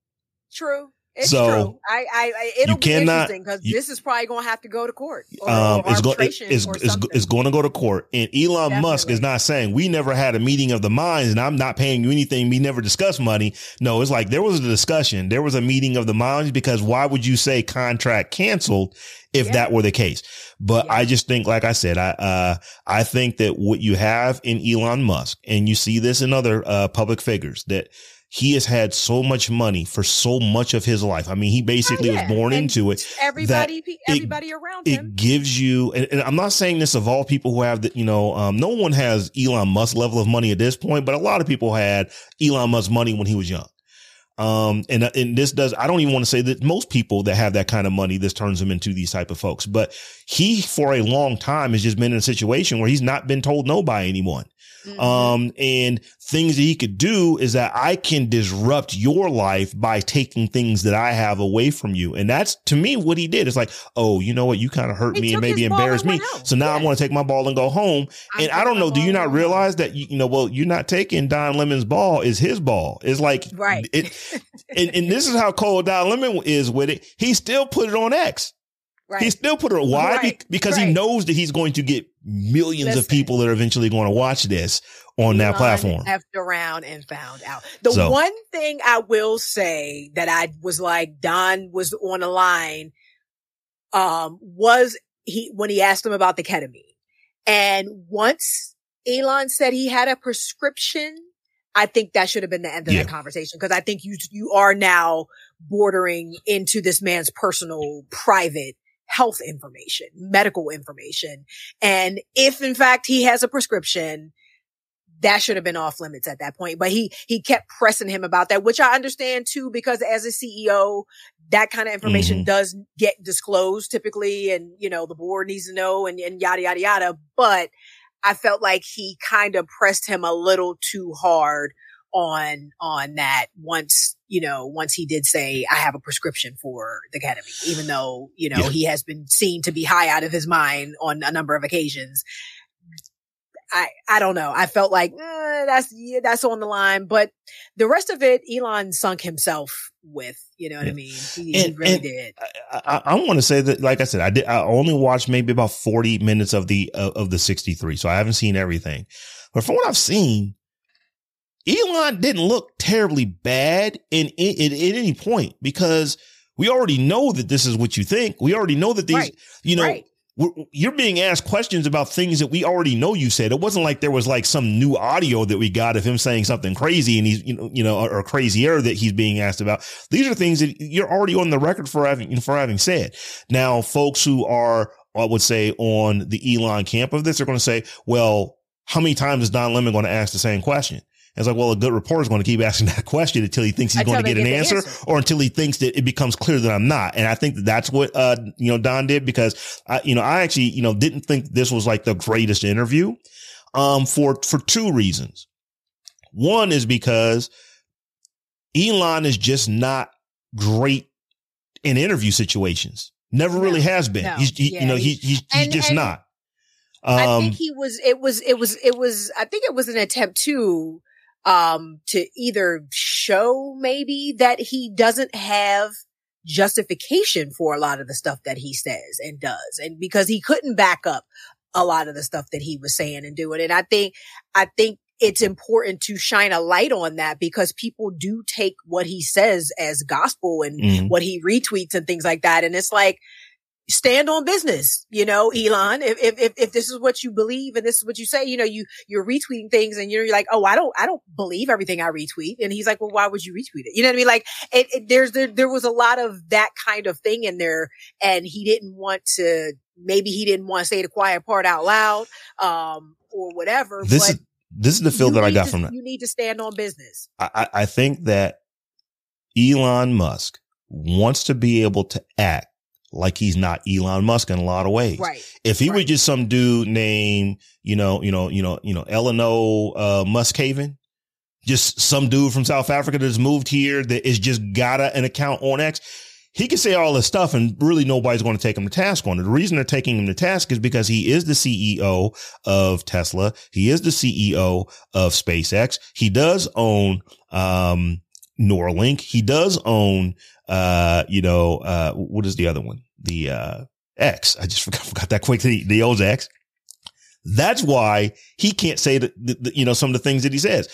True. It's so true. I, I, I it'll be cannot, interesting because this is probably going to have to go to court or, um, or it's, go, arbitration it's, or it's, something. It's going to go to court. And Elon Definitely. Musk is not saying we never had a meeting of the minds and I'm not paying you anything. We never discussed money. No, it's like there was a discussion. There was a meeting of the minds because why would you say contract canceled if yeah. that were the case? But yeah. I just think, like I said, I, uh, I think that what you have in Elon Musk, and you see this in other, uh, public figures, that he has had so much money for so much of his life. I mean, he basically oh, yeah. was born and into it. Everybody, everybody it, around him. It gives you, and, and I'm not saying this of all people who have the, you know, um, no one has Elon Musk level of money at this point, but a lot of people had Elon Musk money when he was young. Um, and, and this does, I don't even want to say that most people that have that kind of money, this turns them into these type of folks, but he for a long time has just been in a situation where he's not been told no by anyone. Mm-hmm. Um, and things that he could do is that I can disrupt your life by taking things that I have away from you. And that's to me what he did. It's like, oh, you know what? You kind of hurt he me and maybe embarrassed me. So now yes. I want to take my ball and go home. I'm and I don't know. Do you not realize that, you, you know, well, you're not taking Don Lemon's ball is his ball. It's like, right. It, and, and this is how cold Don Lemon is with it. He still put it on X. Right. He still put it on. Why? Right. Because right. he knows that he's going to get millions Listen, of people that are eventually going to watch this on that platform. Effed around and found out. The so. one thing I will say that I was like, Don was on the line, um, was he, when he asked him about the ketamine. And once Elon said he had a prescription, I think that should have been the end of yeah. that conversation. Cause I think you, you are now bordering into this man's personal, private health information, medical information. And if in fact he has a prescription, that should have been off limits at that point. But he, he kept pressing him about that, which I understand too, because as a C E O, that kind of information mm-hmm. does get disclosed typically. And, you know, the board needs to know and, and yada, yada, yada. But I felt like he kind of pressed him a little too hard on, on that once, you know, once he did say, I have a prescription for the ketamine, even though, you know, yeah. he has been seen to be high out of his mind on a number of occasions. I, I don't know. I felt like eh, that's, yeah, that's on the line, but the rest of it, Elon sunk himself with, you know what I mean? He, and, he really did. I, I, I want to say that, like I said, I did, I only watched maybe about forty minutes of the, uh, of the sixty-three. So I haven't seen everything, but from what I've seen, Elon didn't look terribly bad in, in, in, at any point because we already know that this is what you think. We already know that these, right. you know, right. we're, you're being asked questions about things that we already know you said. It wasn't like there was like some new audio that we got of him saying something crazy and he's, you know, you know, or, or crazier that he's being asked about. These are things that you're already on the record for having, for having said. Now, folks who are, I would say, on the Elon camp of this are going to say, well, how many times is Don Lemon going to ask the same question? It's like, well, a good reporter is going to keep asking that question until he thinks he's until going to get, get an answer, answer or until he thinks that it becomes clear that I'm not. And I think that that's what, uh, you know, Don did because I, you know, I actually, you know, didn't think this was like the greatest interview. Um, for, for two reasons. One is because Elon is just not great in interview situations. Never no, really has been. No, he's, he, yeah, you know, he, he's, he's and, just and not. Um, I think he was, it was, it was, it was, I think it was an attempt to, um, to either show maybe that he doesn't have justification for a lot of the stuff that he says and does. And because he couldn't back up a lot of the stuff that he was saying and doing. And I think, I think it's important to shine a light on that because people do take what he says as gospel and mm-hmm. what he retweets and things like that. And it's like, stand on business, you know, Elon, if, if, if this is what you believe and this is what you say, you know, you, you're retweeting things and you're like, oh, I don't, I don't believe everything I retweet. And he's like, well, why would you retweet it? You know what I mean? Like it, it there's, there, there was a lot of that kind of thing in there and he didn't want to, maybe he didn't want to say the quiet part out loud, um, or whatever. This but is, this is the feel that I got to, from that. You need to stand on business. I, I think that Elon Musk wants to be able to act like he's not Elon Musk in a lot of ways. Right. If he right. was just some dude named, you know, you know, you know, you know, Eleanor uh, Muskhaven, just some dude from South Africa that's moved here that is just got a, an account on X, he can say all this stuff and really nobody's going to take him to task on it. The reason they're taking him to task is because he is the C E O of Tesla. He is the C E O of SpaceX. He does own, um, Neuralink. He does own, uh, you know, uh, what is the other one? The, uh, X. I just forgot, forgot that quickly. The old X. That's why he can't say that, the, the, you know, some of the things that he says.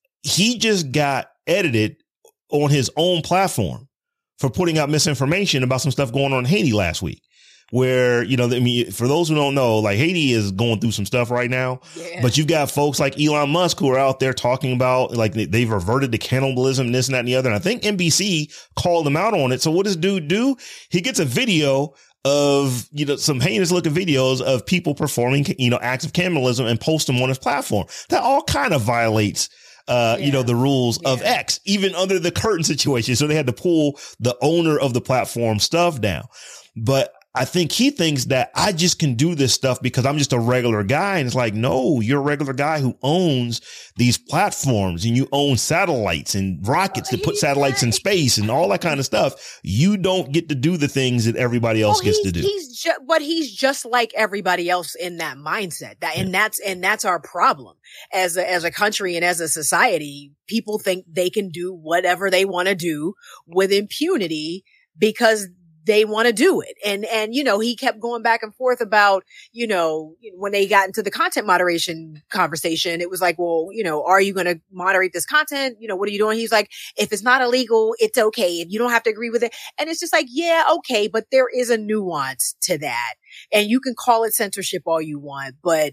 He just got edited on his own platform for putting out misinformation about some stuff going on in Haiti last week. Where, you know, I mean, for those who don't know, like Haiti is going through some stuff right now, yeah. but you've got folks like Elon Musk who are out there talking about like they've reverted to cannibalism, this and that and the other. And I think N B C called him out on it. So what does dude do? He gets a video of, you know, some heinous looking videos of people performing, you know, acts of cannibalism and post them on his platform. That all kind of violates Uh, yeah. you know, the rules yeah. of X, even under the current situation. So they had to pull the owner of the platform stuff down. But I think he thinks that I just can do this stuff because I'm just a regular guy. And it's like, no, you're a regular guy who owns these platforms and you own satellites and rockets well, to put satellites in space and all that kind of stuff. You don't get to do the things that everybody else well, gets to do. He's ju- but he's just like everybody else in that mindset. That, and yeah. that's, and that's our problem as a, as a country and as a society. People think they can do whatever they want to do with impunity because they want to do it. And, and, you know, he kept going back and forth about, you know, when they got into the content moderation conversation, it was like, well, you know, are you going to moderate this content? You know, what are you doing? He's like, if it's not illegal, it's okay. And you don't have to agree with it. And it's just like, yeah, okay. But there is a nuance to that. And you can call it censorship all you want, but,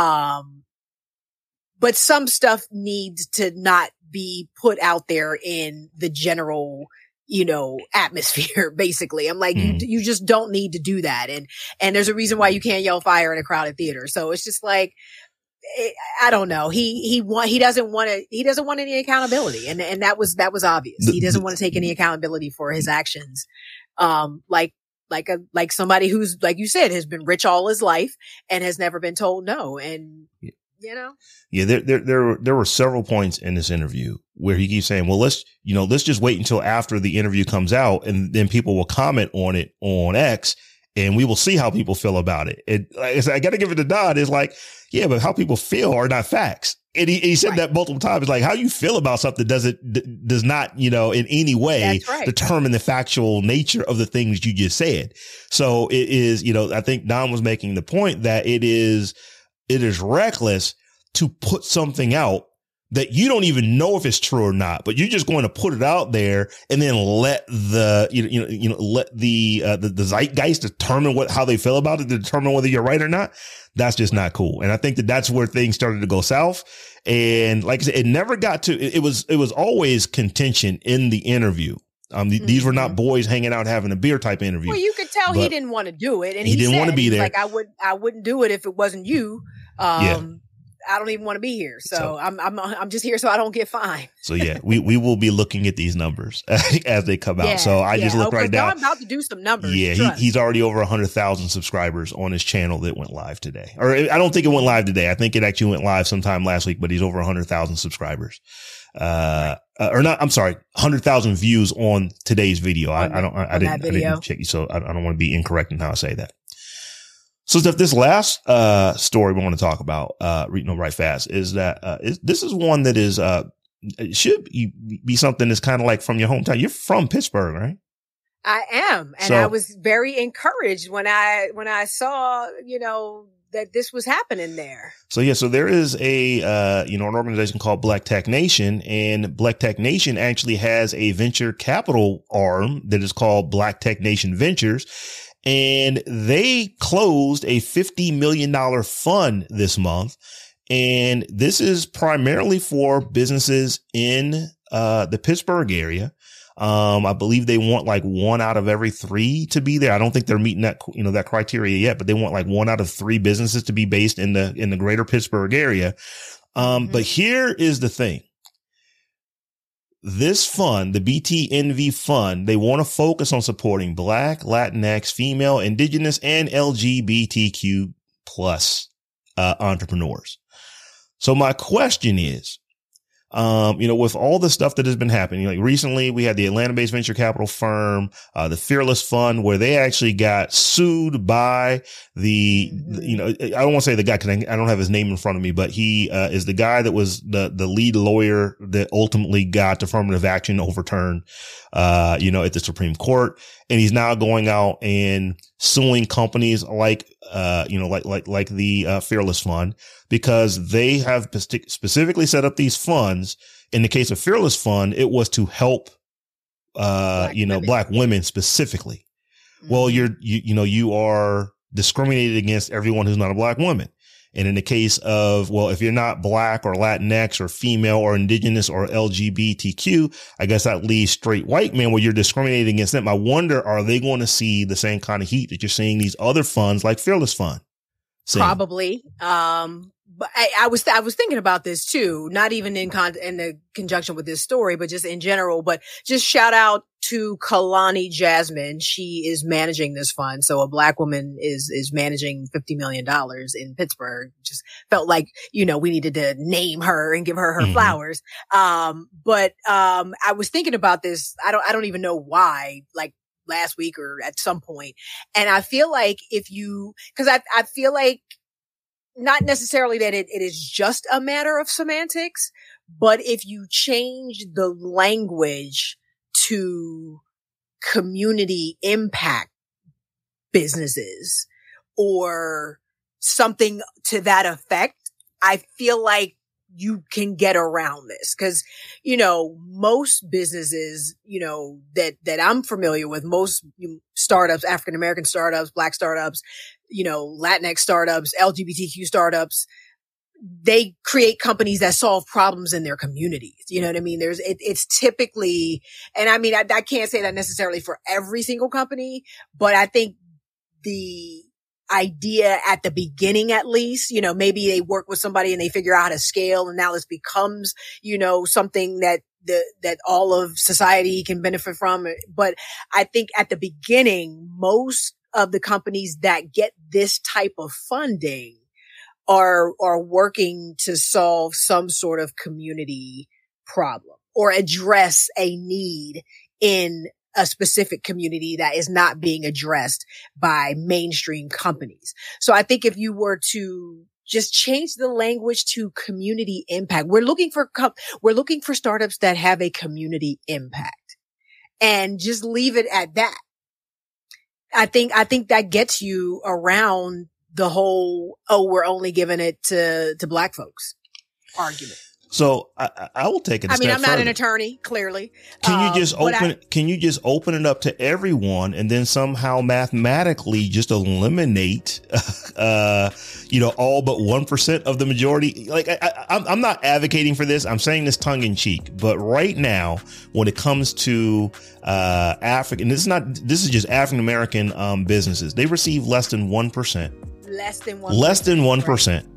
um, but some stuff needs to not be put out there in the general, you know, atmosphere, basically. I'm like, mm. you, you just don't need to do that. And, and there's a reason why you can't yell fire in a crowded theater. So it's just like, it, I don't know. He, he want, he doesn't want to, he doesn't want any accountability. And, and that was, that was obvious. He doesn't want to take any accountability for his actions. Um, like, like a, like somebody who's, like you said, has been rich all his life and has never been told no. And, yeah. You know? Yeah, there, there, there, there were several points in this interview where he keeps saying, well, let's, you know, let's just wait until after the interview comes out and then people will comment on it on X and we will see how people feel about it. And like I said, I got to give it to Don. It's like, yeah, but how people feel are not facts. And he, he said right. that multiple times. It's like how you feel about something doesn't, d- does not, you know, in any way right. determine the factual nature of the things you just said. So it is, you know, I think Don was making the point that it is, it is reckless to put something out that you don't even know if it's true or not, but you're just going to put it out there and then let the, you know, you know, you know let the, uh, the, the zeitgeist determine what, how they feel about it to determine whether you're right or not. That's just not cool. And I think that that's where things started to go south. And like I said, it never got to, it, it was, it was always contention in the interview. Um, th- mm-hmm. These were not boys hanging out having a beer type interview. Well, you could tell he didn't want to do it. And he, he didn't want to be there. Like, I would, I wouldn't do it if it wasn't you. Um, yeah. I don't even want to be here. So, So- I'm, I'm, I'm just here so I don't get fined. So yeah, we, we will be looking at these numbers as they come out. Yeah, So I just yeah. looked Oh, right 'cause now. I'm about to do some numbers. Yeah, he, trust. he's already over one hundred thousand subscribers on his channel that went live today. Or I don't think it went live today. I think it actually went live sometime last week, but he's over one hundred thousand subscribers. Uh, uh, or not, I'm sorry, one hundred thousand views on today's video. I, I don't, I, I didn't, I video. didn't check you. So I, I don't want to be incorrect in how I say that. So Steph, this last, uh, story we want to talk about, uh, you know, right fast is that, uh, is, this is one that is, uh, it should be, be something that's kind of like from your hometown. You're from Pittsburgh, right? I am. And So- I was very encouraged when I, when I saw, you know, that this was happening there. So yeah, so there is a, uh, you know, an organization called Black Tech Nation, and Black Tech Nation actually has a venture capital arm that is called Black Tech Nation Ventures. And they closed a fifty million dollars fund this month. And this is primarily for businesses in, uh, the Pittsburgh area. Um, I believe they want like one out of every three to be there. I don't think they're meeting that, you know, that criteria yet, but they want like one out of three businesses to be based in the, in the greater Pittsburgh area. Um, Mm-hmm. but here is the thing. This fund, the B T N V fund, they want to focus on supporting Black, Latinx, female, Indigenous, and L G B T Q plus, uh, entrepreneurs. So my question is, Um, you know, with all the stuff that has been happening, like recently we had the Atlanta-based venture capital firm, uh, the Fearless Fund, where they actually got sued by the, the you know, I don't want to say the guy because I don't have his name in front of me, but he, uh, is the guy that was the, the lead lawyer that ultimately got affirmative action overturned, uh, you know, at the Supreme Court. And he's now going out and suing companies like, uh, you know, like, like, like the, uh, Fearless Fund, because they have specifically set up these funds. In the case of Fearless Fund, it was to help, uh, Black you know, women. Black women specifically. Well, you're, you, you know, you are discriminated against everyone who's not a Black woman. And in the case of, well, if you're not Black or Latinx or female or Indigenous or L G B T Q, I guess that leaves straight white men where you're discriminating against them. I wonder, are they going to see the same kind of heat that you're seeing these other funds like Fearless Fund? seeing? Probably. Um, but I, I was, I was thinking about this too, not even in con, in the conjunction with this story, but just in general, but just shout out to Kalani Jasmine. She is managing this fund. So a Black woman is, is managing fifty million dollars in Pittsburgh. Just felt like, you know, we needed to name her and give her her Mhm. flowers. Um, but, um, I was thinking about this. I don't, I don't even know why, like last week or at some point. And I feel like if you, cause I, I feel like, not necessarily that it, it is just a matter of semantics, but if you change the language to community impact businesses or something to that effect, I feel like you can get around this. Cause, you know, most businesses, you know, that, that I'm familiar with, most startups, African American startups, Black startups, you know, Latinx startups, L G B T Q startups, they create companies that solve problems in their communities. You know what I mean? There's, it, it's typically, and I mean, I, I can't say that necessarily for every single company, but I think the idea at the beginning, at least, you know, maybe they work with somebody and they figure out how to scale, and now this becomes, you know, something that the, that all of society can benefit from. But I think at the beginning, most of the companies that get this type of funding are, are working to solve some sort of community problem or address a need in a specific community that is not being addressed by mainstream companies. So I think if you were to just change the language to community impact, we're looking for, com- we're looking for startups that have a community impact, and just leave it at that. I think, I think that gets you around the whole, oh, we're only giving it to, to Black folks argument. So I, I will take it a I mean, step I'm not further. an attorney, clearly. Can you Um, just but open? I- Can you just open it up to everyone, and then somehow mathematically just eliminate, uh, you know, all but one percent of the majority? Like, I, I, I'm, I'm not advocating for this. I'm saying this tongue in cheek. But right now, when it comes to uh, African, this is not. This is just African American um, businesses. They receive less than one percent. less than one. Less than one percent.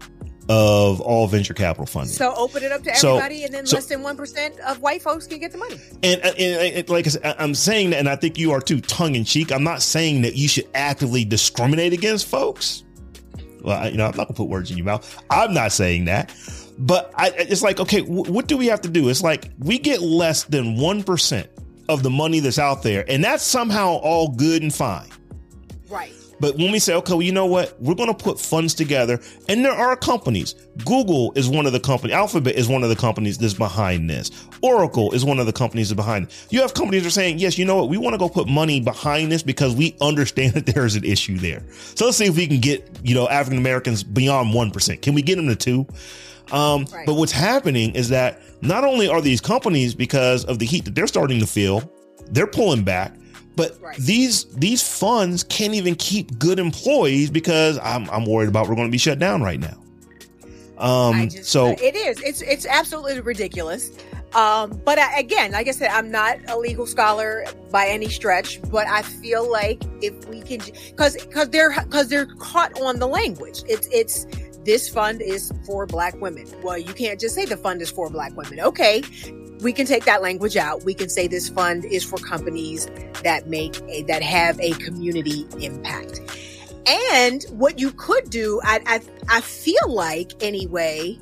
of all venture capital funding. So open it up to so, everybody, and then so, less than one percent of white folks can get the money. And, and, and like I said, I'm saying that, and I think you are too tongue in cheek. I'm not saying that you should actively discriminate against folks. Well, you know, I'm not gonna put words in your mouth. I'm not saying that, but I, it's like, okay, w- what do we have to do? It's like we get less than one percent of the money that's out there, and that's somehow all good and fine. Right. But when we say, okay, well, you know what? We're going to put funds together. And there are companies. Google is one of the companies. Alphabet is one of the companies that's behind this. Oracle is one of the companies that's behind it. You have companies that are saying, yes, you know what? We want to go put money behind this because we understand that there is an issue there. So let's see if we can get, you know, African Americans beyond one percent. Can we get them to two? Um, right. But what's happening is that not only are these companies, because of the heat that they're starting to feel, they're pulling back. But right. these these funds can't even keep good employees because I'm I'm worried about we're going to be shut down right now. Um, just, so it is it's it's absolutely ridiculous. Um, but I, again, like I said, I'm not a legal scholar by any stretch, but I feel like if we can, because because they're because they're caught on the language. It's it's this fund is for Black women. Well, you can't just say the fund is for Black women. Okay. We can take that language out. We can say this fund is for companies that make a, that have a community impact. And what you could do, I, I, I feel like anyway,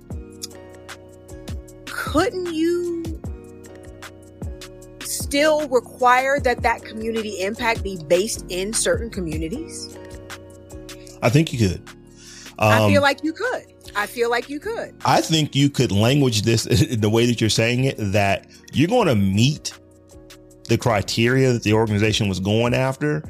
couldn't you still require that that community impact be based in certain communities? I think you could. Um, I feel like you could. I feel like you could. I think you could language this in the way that you're saying it, that you're going to meet the criteria that the organization was going after.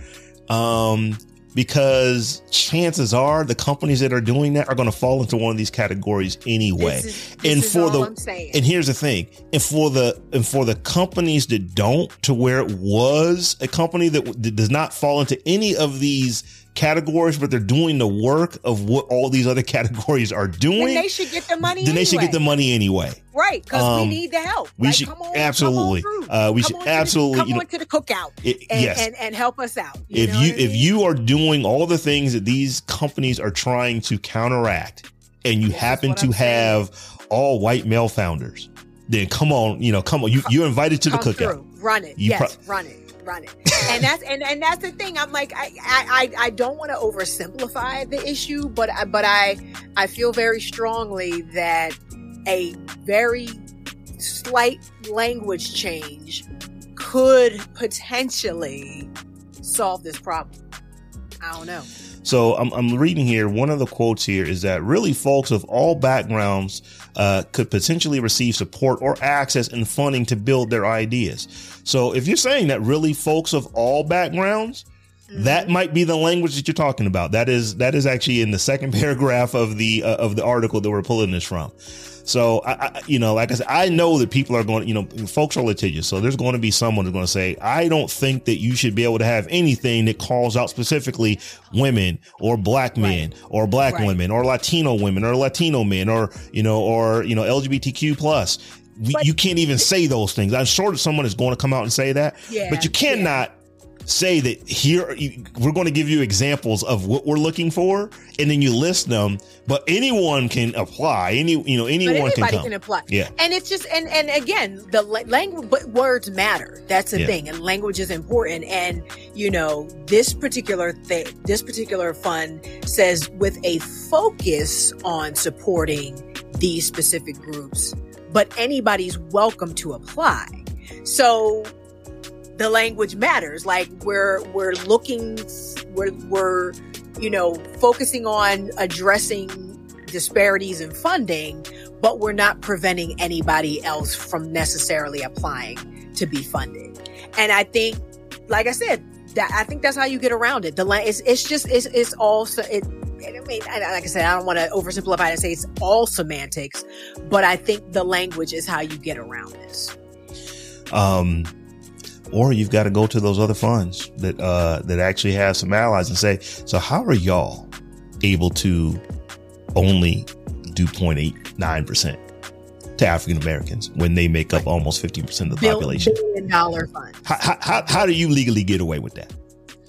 Um, because chances are the companies that are doing that are going to fall into one of these categories anyway. This is, this and is for all the, I'm saying. And here's the thing. And for the, and for the companies that don't, to where it was a company that, that does not fall into any of these categories, but they're doing the work of what all these other categories are doing, then they should get the money then anyway. they should get the money anyway. Right, because um, we need the help. We like, should come on, absolutely. Come on uh, we come should absolutely. The, come you know, on to the cookout it, and, yes. and, and help us out. You if know you what I mean? if you are doing all the things that these companies are trying to counteract, and you this happen to I'm have saying. all white male founders, then come on, you know, come on, you you're invited to the come cookout. Through. Run it, you yes, pro- run it. Run it. And that's and, and that's the thing. I'm like I I I don't want to oversimplify the issue, but I, but I I feel very strongly that a very slight language change could potentially solve this problem. I don't know. So I'm, I'm reading here. One of the quotes here is that really folks of all backgrounds uh, could potentially receive support or access and funding to build their ideas. So if you're saying that really folks of all backgrounds, mm-hmm. that might be the language that you're talking about. That is that is actually in the second paragraph of the uh, of the article that we're pulling this from. So, I, I, you know, like I said, I know that people are going, you know, folks are litigious. So there's going to be someone who's going to say, I don't think that you should be able to have anything that calls out specifically women or Black men right. or Black right. women or Latino women or Latino men or, you know, or, you know, L G B T Q plus. But, you can't even say those things. I'm sure that someone is going to come out and say that, yeah, but you cannot. Yeah. Say that here, we're going to give you examples of what we're looking for, and then you list them. But anyone can apply. Any, you know, anyone can come. can apply. Yeah, and it's just, and and again, the language, but words matter. That's the yeah. thing, and language is important. And you know, this particular thing, this particular fund says with a focus on supporting these specific groups, but anybody's welcome to apply. So. The language matters. Like we're, we're looking, we're, we're, you know, focusing on addressing disparities in funding, but we're not preventing anybody else from necessarily applying to be funded. And I think, like I said, that I think that's how you get around it. The it's, it's just, it's, it's also, it, I mean, like I said, I don't want to oversimplify it and say it's all semantics, but I think the language is how you get around this. Um, Or you've got to go to those other funds that uh, that actually have some allies and say, so how are y'all able to only do zero point eight nine percent to African Americans when they make up almost fifteen percent of the Bill, population? Billion dollar fund. How, how, how do you legally get away with that?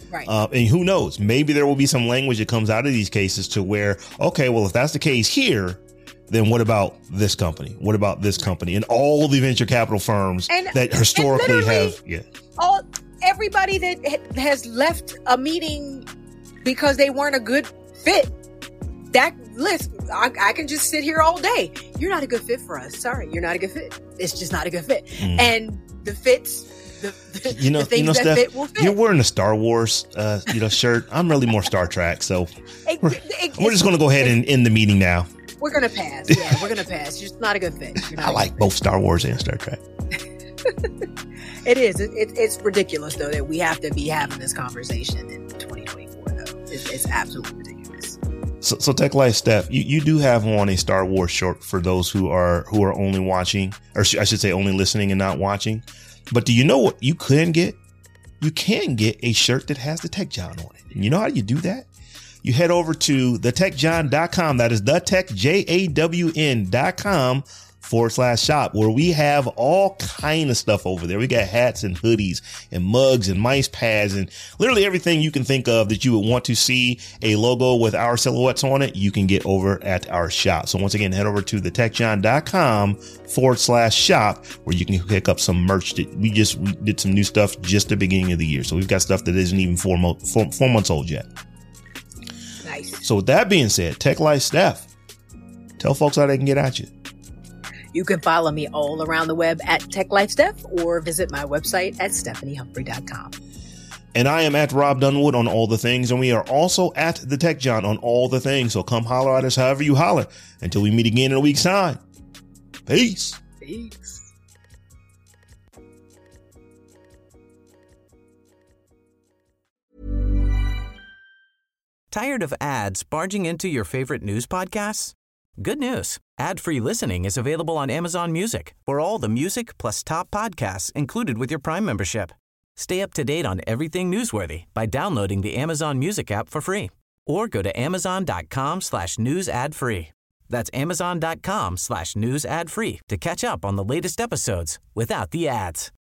Right. Uh, and who knows? Maybe there will be some language that comes out of these cases to where, okay, well, if that's the case here, then what about this company? What about this company? And all the venture capital firms and, that historically have, yeah. All everybody that ha- has left a meeting because they weren't a good fit. That list, I, I can just sit here all day. You're not a good fit for us. Sorry, you're not a good fit. It's just not a good fit. Mm. And the fits. The, the, you know, the things you know, that Steph, fit will fit. You're wearing a Star Wars, uh, you know, shirt. I'm really more Star Trek, so it, we're, it, we're just going to go ahead and end the meeting now. We're going to pass. Yeah, we're going to pass. You're just not a good fit. I like both Star Wars and Star Trek. It is. It, it, it's ridiculous, though, that we have to be having this conversation in twenty twenty-four. Though it's, it's absolutely ridiculous. So, so Tech Life Steph, you, you do have on a Star Wars shirt for those who are who are only watching, or I should say, only listening and not watching. But do you know what you can get? You can get a shirt that has the Tech John on it. And you know how you do that? You head over to the tech john dot com. That is the tech, J A W N dot com forward slash shop, where we have all kind of stuff over there. We got hats and hoodies and mugs and mice pads and literally everything you can think of that you would want to see a logo with our silhouettes on it. You can get over at our shop. So once again, head over to the tech john dot com forward slash shop, where you can pick up some merch that we just we did some new stuff just at the beginning of the year. So we've got stuff that isn't even four, mo- four, four months old yet. Nice. So with that being said, Tech Life Steph, tell folks how they can get at you. You can follow me all around the web at Tech Life Steph, or visit my website at stephanie humphrey dot com. And I am at Rob Dunwood on all the things. And we are also at the Tech John on all the things. So come holler at us however you holler. Until we meet again in a week's time. Peace. Peace. Tired of ads barging into your favorite news podcasts? Good news. Ad-free listening is available on Amazon Music for all the music plus top podcasts included with your Prime membership. Stay up to date on everything newsworthy by downloading the Amazon Music app for free or go to amazon.com slash news ad free. That's amazon.com slash news ad free to catch up on the latest episodes without the ads.